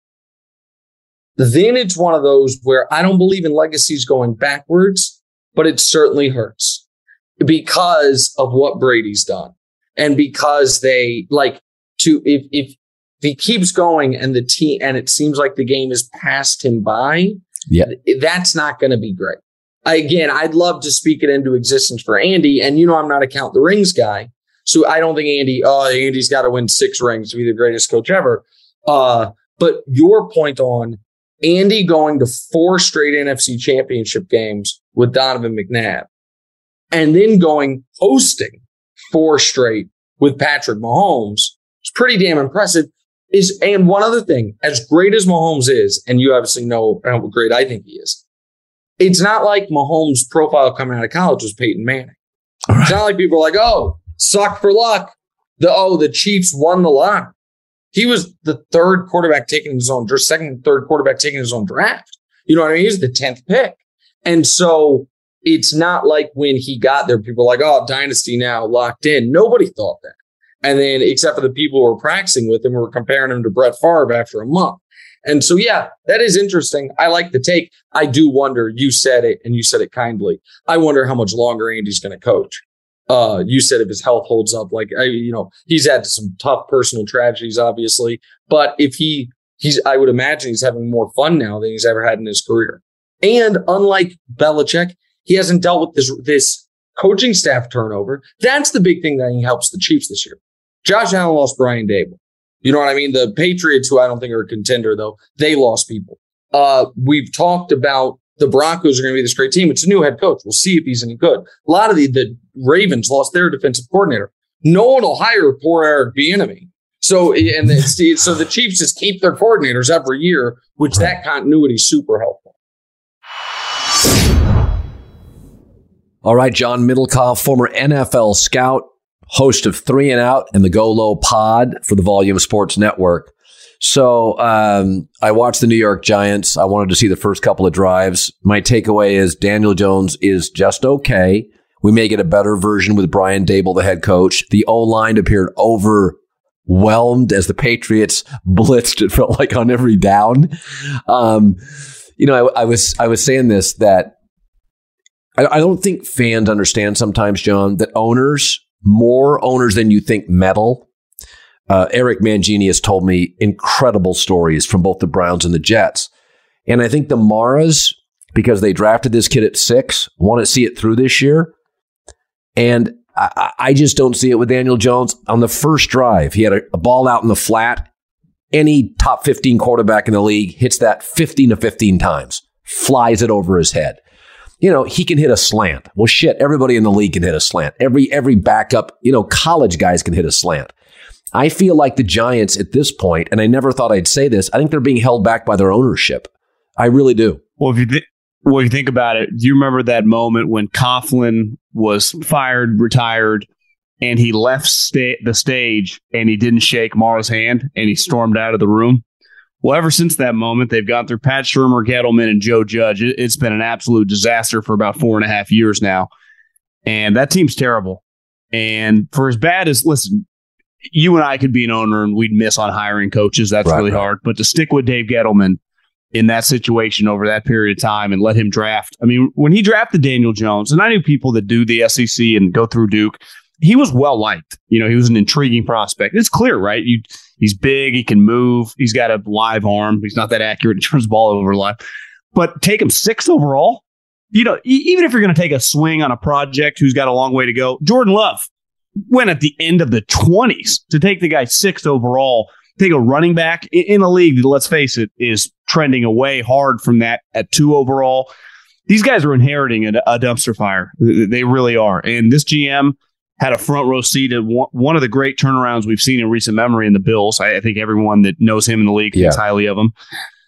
Then it's one of those where I don't believe in legacies going backwards, but it certainly hurts because of what Brady's done. And because if he keeps going and the team, and it seems like the game has passed him by, that's not going to be great. Again, I'd love to speak it into existence for Andy. And I'm not a count the rings guy. So I don't think Andy's got to win 6 rings to be the greatest coach ever. But your point on Andy going to 4 straight NFC championship games with Donovan McNabb and then hosting 4 straight with Patrick Mahomes is pretty damn impressive. And one other thing, as great as Mahomes is, and you obviously know how great I think he is, it's not like Mahomes' profile coming out of college was Peyton Manning. Right. It's not like people are like, suck for luck. The Chiefs won the lottery. He was the third quarterback taken in his own, or second, third quarterback taken in his own draft. You know what I mean? He was the 10th pick. And so it's not like when he got there, people were like, dynasty now, locked in. Nobody thought that. And then, except for the people who were practicing with him, were comparing him to Brett Favre after a month. And so, that is interesting. I like the take. I do wonder, you said it, and you said it kindly. I wonder how much longer Andy's going to coach. You said if his health holds up, he's had some tough personal tragedies, obviously, but if I would imagine he's having more fun now than he's ever had in his career. And unlike Belichick, he hasn't dealt with this coaching staff turnover. That's the big thing that he helps the Chiefs this year. Josh Allen lost Brian Daboll. You know what I mean? The Patriots, who I don't think are a contender, though, they lost people. We've talked about the Broncos are going to be this great team. It's a new head coach. We'll see if he's any good. A lot of the Ravens lost their defensive coordinator. No one will hire poor Eric Bieniemy. So the Chiefs just keep their coordinators every year, which that continuity is super helpful. All right, John Middlecoff, former NFL scout, host of 3 and Out and the Go Low Pod for the Volume Sports Network. So I watched the New York Giants. I wanted to see the first couple of drives. My takeaway is Daniel Jones is just okay. We may get a better version with Brian Daboll, the head coach. The O-line appeared overwhelmed as the Patriots blitzed, it felt like, on every down. I was saying this, that I don't think fans understand sometimes, John, that more owners than you think meddle. Eric Mangini has told me incredible stories from both the Browns and the Jets. And I think the Maras, because they drafted this kid at 6, want to see it through this year. And I just don't see it with Daniel Jones. On the first drive, he had a ball out in the flat. Any top 15 quarterback in the league hits that 15 to 15 times, flies it over his head. He can hit a slant. Well, shit, everybody in the league can hit a slant. Every backup, college guys can hit a slant. I feel like the Giants at this point, and I never thought I'd say this, I think they're being held back by their ownership. I really do. Well, if you think about it, do you remember that moment when Coughlin was fired, retired, and he left the stage and he didn't shake Mara's hand and he stormed out of the room? Well, ever since that moment, they've gone through Pat Shurmur, Gettleman, and Joe Judge. It's been an absolute disaster for about 4.5 years now. And that team's terrible. And for as bad as, listen, you and I could be an owner and we'd miss on hiring coaches. That's really hard. But to stick with Dave Gettleman in that situation over that period of time and let him draft. I mean, when he drafted Daniel Jones, and I knew people that do the SEC and go through Duke, he was well liked. He was an intriguing prospect. It's clear, right? He's big. He can move. He's got a live arm. He's not that accurate in terms of ball over live. But take him 6th overall. Even if you're going to take a swing on a project who's got a long way to go, Jordan Love went at the end of the 20s to take the guy 6th overall. Take a running back in a league that, let's face it, is trending away hard from that at 2 overall. These guys are inheriting a dumpster fire. They really are. And this GM had a front row seat at one of the great turnarounds we've seen in recent memory in the Bills. I think everyone that knows him in the league thinks highly of him.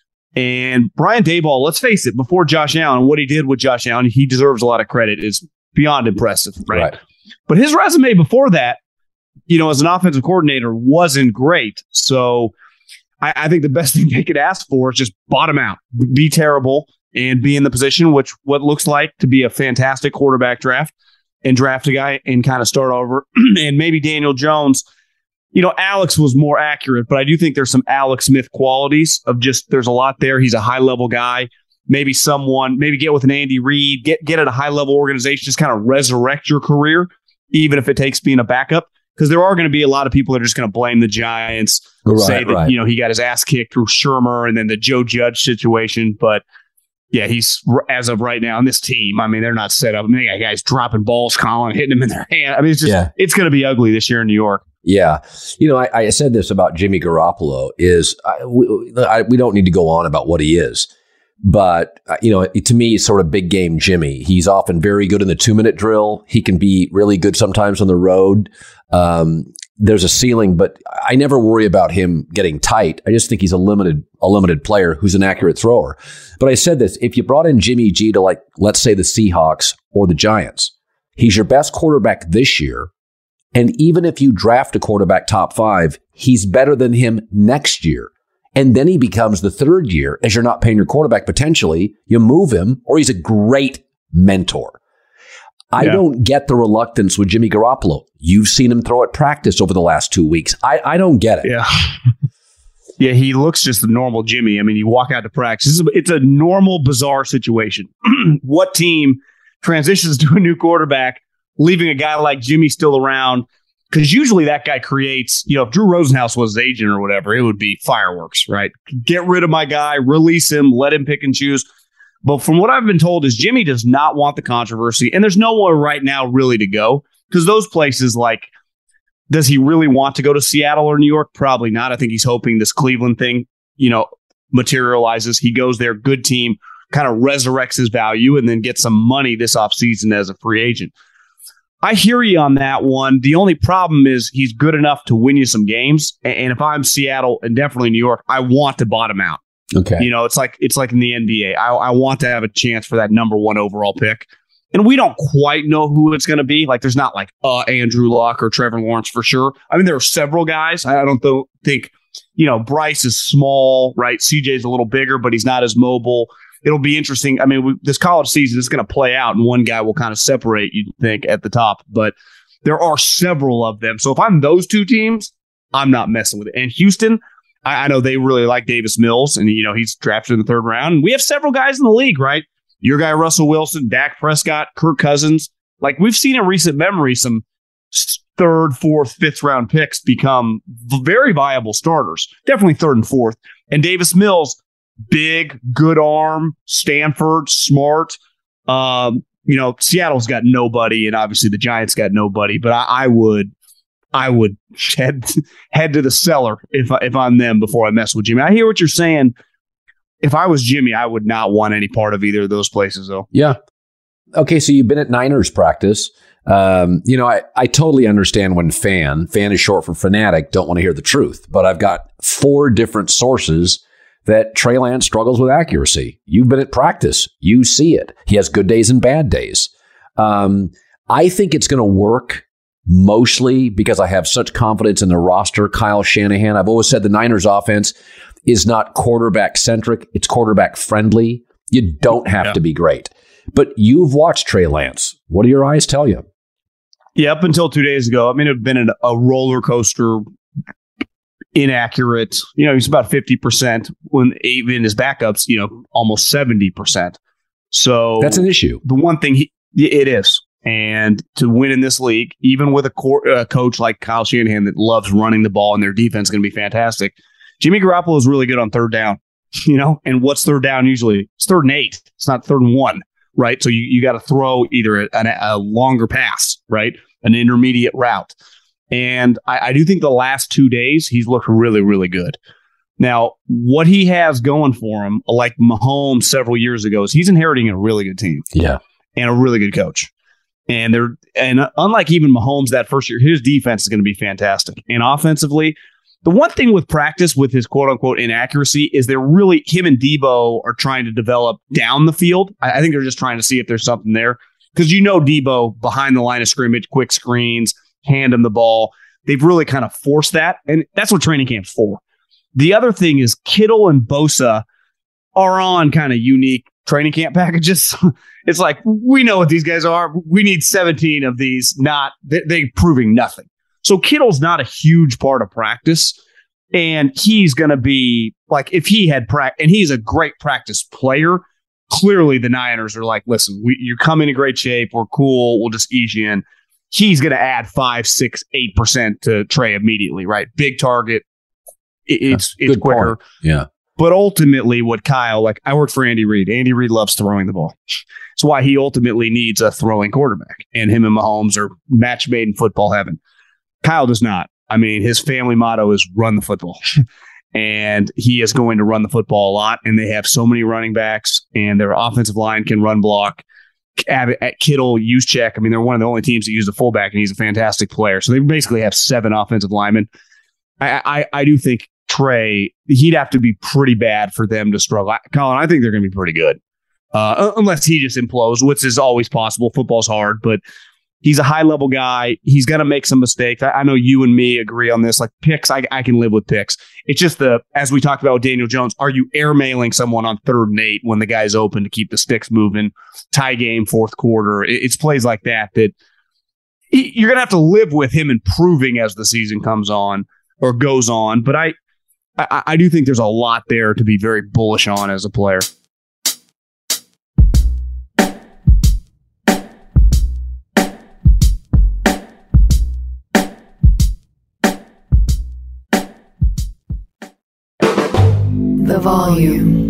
And Brian Daboll, let's face it, before Josh Allen, what he did with Josh Allen, he deserves a lot of credit. It's beyond impressive, right? But his resume before that, as an offensive coordinator, wasn't great. So I think the best thing they could ask for is just bottom out, be terrible, and be in the position what looks like to be a fantastic quarterback draft, and draft a guy and kind of start over. And maybe Daniel Jones, Alex was more accurate, but I do think there's some Alex Smith qualities of just, there's a lot there. He's a high level guy. Maybe get with an Andy Reid, get at a high level organization, just kind of resurrect your career, even if it takes being a backup. Because there are going to be a lot of people that are just going to blame the Giants, say that, he got his ass kicked through Shurmur and then the Joe Judge situation. But yeah, he's, as of right now, on this team, I mean, they're not set up. I mean, they got guys dropping balls, Colin, hitting them in their hand. I mean, it's just, it's going to be ugly this year in New York. Yeah. I said this about Jimmy Garoppolo is we don't need to go on about what he is. But, to me, it's sort of big game Jimmy. He's often very good in the 2-minute drill. He can be really good sometimes on the road. There's a ceiling, but I never worry about him getting tight. I just think he's a limited player who's an accurate thrower. But I said this, if you brought in Jimmy G to, let's say the Seahawks or the Giants, he's your best quarterback this year. And even if you draft a quarterback top 5, he's better than him next year. And then he becomes the 3rd year, as you're not paying your quarterback potentially, you move him, or he's a great mentor. I don't get the reluctance with Jimmy Garoppolo. You've seen him throw at practice over the last 2 weeks. I don't get it. Yeah. Yeah, he looks just the normal Jimmy. I mean, you walk out to practice. It's a normal, bizarre situation. What team transitions to a new quarterback leaving a guy like Jimmy still around, because usually that guy creates, if Drew Rosenhaus was his agent or whatever, it would be fireworks, right? Get rid of my guy, release him, let him pick and choose. But from what I've been told is Jimmy does not want the controversy, and there's nowhere right now really to go, because those places, like, does he really want to go to Seattle or New York? Probably not. I think he's hoping this Cleveland thing, materializes. He goes there, good team, kind of resurrects his value, and then gets some money this offseason as a free agent. I hear you on that one. The only problem is he's good enough to win you some games. And if I'm Seattle and definitely New York, I want to bottom out. Okay. It's like in the NBA. I want to have a chance for that number 1 overall pick. And we don't quite know who it's going to be. Like, there's not like Andrew Luck or Trevor Lawrence for sure. I mean, there are several guys. I don't think, Bryce is small, right? CJ's a little bigger, but he's not as mobile. It'll be interesting. I mean, this college season is going to play out, and one guy will kind of separate, you'd think, at the top. But there are several of them. So if I'm those two teams, I'm not messing with it. And Houston, I know they really like Davis Mills, and, he's drafted in the 3rd round. We have several guys in the league, right? Your guy, Russell Wilson, Dak Prescott, Kirk Cousins. Like, we've seen in recent memory some 3rd, 4th, 5th round picks become very viable starters. Definitely 3rd and 4th. And Davis Mills, big, good arm, Stanford, smart. Seattle's got nobody, and obviously the Giants got nobody. But I would head to the cellar if I'm them before I mess with Jimmy. I hear what you're saying. If I was Jimmy, I would not want any part of either of those places, though. Yeah. Okay, so you've been at Niners practice. I totally understand when fan is short for fanatic, don't want to hear the truth. But I've got 4 different sources that Trey Lance struggles with accuracy. You've been at practice. You see it. He has good days and bad days. I think it's going to work mostly because I have such confidence in the roster. Kyle Shanahan, I've always said the Niners offense is not quarterback centric. It's quarterback friendly. You don't have to be great. But you've watched Trey Lance. What do your eyes tell you? Yeah, up until 2 days ago, I mean, it's been a roller coaster, inaccurate. He's about 50% when even his backups, almost 70%. So that's an issue. The one thing it is. And to win in this league, even with a coach like Kyle Shanahan that loves running the ball and their defense is going to be fantastic, Jimmy Garoppolo is really good on 3rd down, and what's 3rd down usually? It's 3rd and 8. It's not 3rd and 1, right? So you got to throw either a longer pass, right? An intermediate route. And I do think the last 2 days, he's looked really, really good. Now, what he has going for him, like Mahomes several years ago, is he's inheriting a really good team. Yeah. And a really good coach. And unlike even Mahomes that first year, his defense is going to be fantastic. And offensively, the one thing with practice with his quote unquote inaccuracy is him and Debo are trying to develop down the field. I think they're just trying to see if there's something there. Because Debo behind the line of scrimmage, quick screens, hand him the ball. They've really kind of forced that. And that's what training camp's for. The other thing is Kittle and Bosa are on kind of unique training camp packages. It's like, we know what these guys are. We need 17 of these. They're proving nothing. So Kittle's not a huge part of practice. And he's going to be like, if he had practice, and he's a great practice player, clearly the Niners are like, listen, you come in great shape. We're cool. We'll just ease you in. He's going to add 5, 6, 8% to Trey immediately, right? Big target. It's quicker. Point. Yeah. But ultimately, what Kyle, like, I worked for Andy Reid. Andy Reid loves throwing the ball. That's why he ultimately needs a throwing quarterback. And him and Mahomes are match made in football heaven. Kyle does not. I mean, his family motto is run the football. And he is going to run the football a lot. And they have so many running backs, and their offensive line can run block. At Kittle, Juszczyk, I mean, they're one of the only teams that use a fullback, and he's a fantastic player. So they basically have 7 offensive linemen. I do think Trey, he'd have to be pretty bad for them to struggle. Colin, I think they're going to be pretty good. Unless he just implodes, which is always possible. Football's hard, but he's a high-level guy. He's going to make some mistakes. I know you and me agree on this. Like picks, I can live with picks. It's just as we talked about with Daniel Jones, are you airmailing someone on 3rd and 8 when the guy's open to keep the sticks moving? Tie game, 4th quarter. It's plays like that you're going to have to live with him improving as the season comes on or goes on. But I do think there's a lot there to be very bullish on as a player. volume.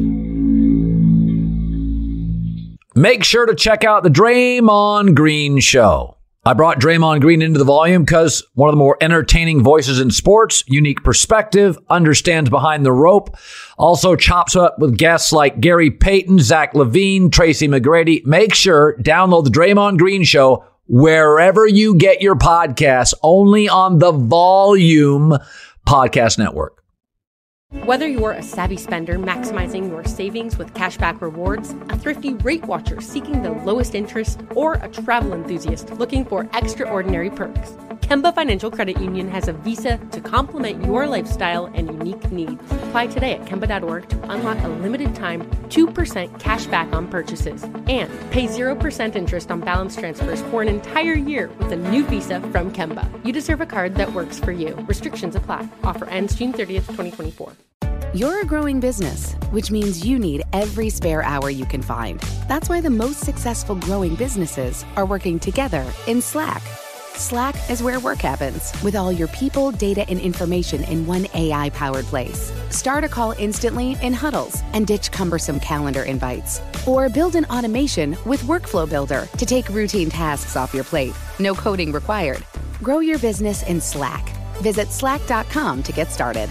Make sure to check out the Draymond Green Show. I brought Draymond Green into the volume because one of the more entertaining voices in sports, unique perspective, understands behind the rope, also chops up with guests like Gary Payton, Zach LaVine, Tracy McGrady. Make sure download the Draymond Green Show wherever you get your podcasts, only on the Volume Podcast Network. Whether you're a savvy spender maximizing your savings with cashback rewards, a thrifty rate watcher seeking the lowest interest, or a travel enthusiast looking for extraordinary perks, Kemba Financial Credit Union has a visa to complement your lifestyle and unique needs. Apply today at Kemba.org to unlock a limited time 2% cash back on purchases and pay 0% interest on balance transfers for an entire year with a new visa from Kemba. You deserve a card that works for you. Restrictions apply. Offer ends June 30th, 2024. You're a growing business, which means you need every spare hour you can find. That's why the most successful growing businesses are working together in Slack. Slack is where work happens, with all your people, data, and information in one AI-powered place. Start a call instantly in huddles and ditch cumbersome calendar invites. Or build an automation with Workflow Builder to take routine tasks off your plate. No coding required. Grow your business in Slack. Visit slack.com to get started.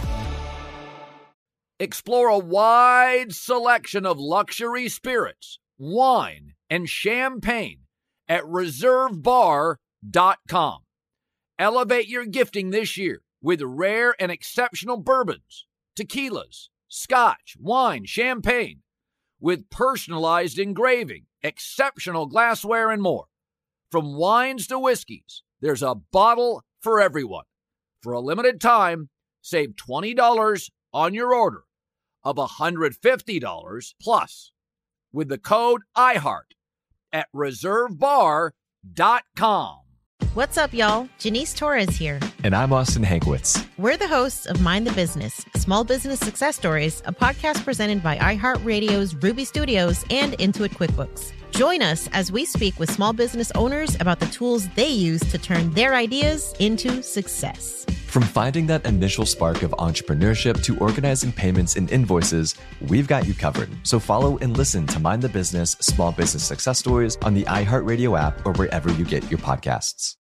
Explore a wide selection of luxury spirits, wine, and champagne at reservebar.com. Elevate your gifting this year with rare and exceptional bourbons, tequilas, scotch, wine, champagne, with personalized engraving, exceptional glassware, and more. From wines to whiskeys, there's a bottle for everyone. For a limited time, save $20 on your order of $150 plus with the code IHEART at reservebar.com. What's up, y'all? Janice Torres here. And I'm Austin Hankwitz. We're the hosts of Mind the Business, Small Business Success Stories, a podcast presented by iHeartRadio's Ruby Studios and Intuit QuickBooks. Join us as we speak with small business owners about the tools they use to turn their ideas into success. From finding that initial spark of entrepreneurship to organizing payments and invoices, we've got you covered. So follow and listen to Mind the Business, Small Business Success Stories on the iHeartRadio app or wherever you get your podcasts.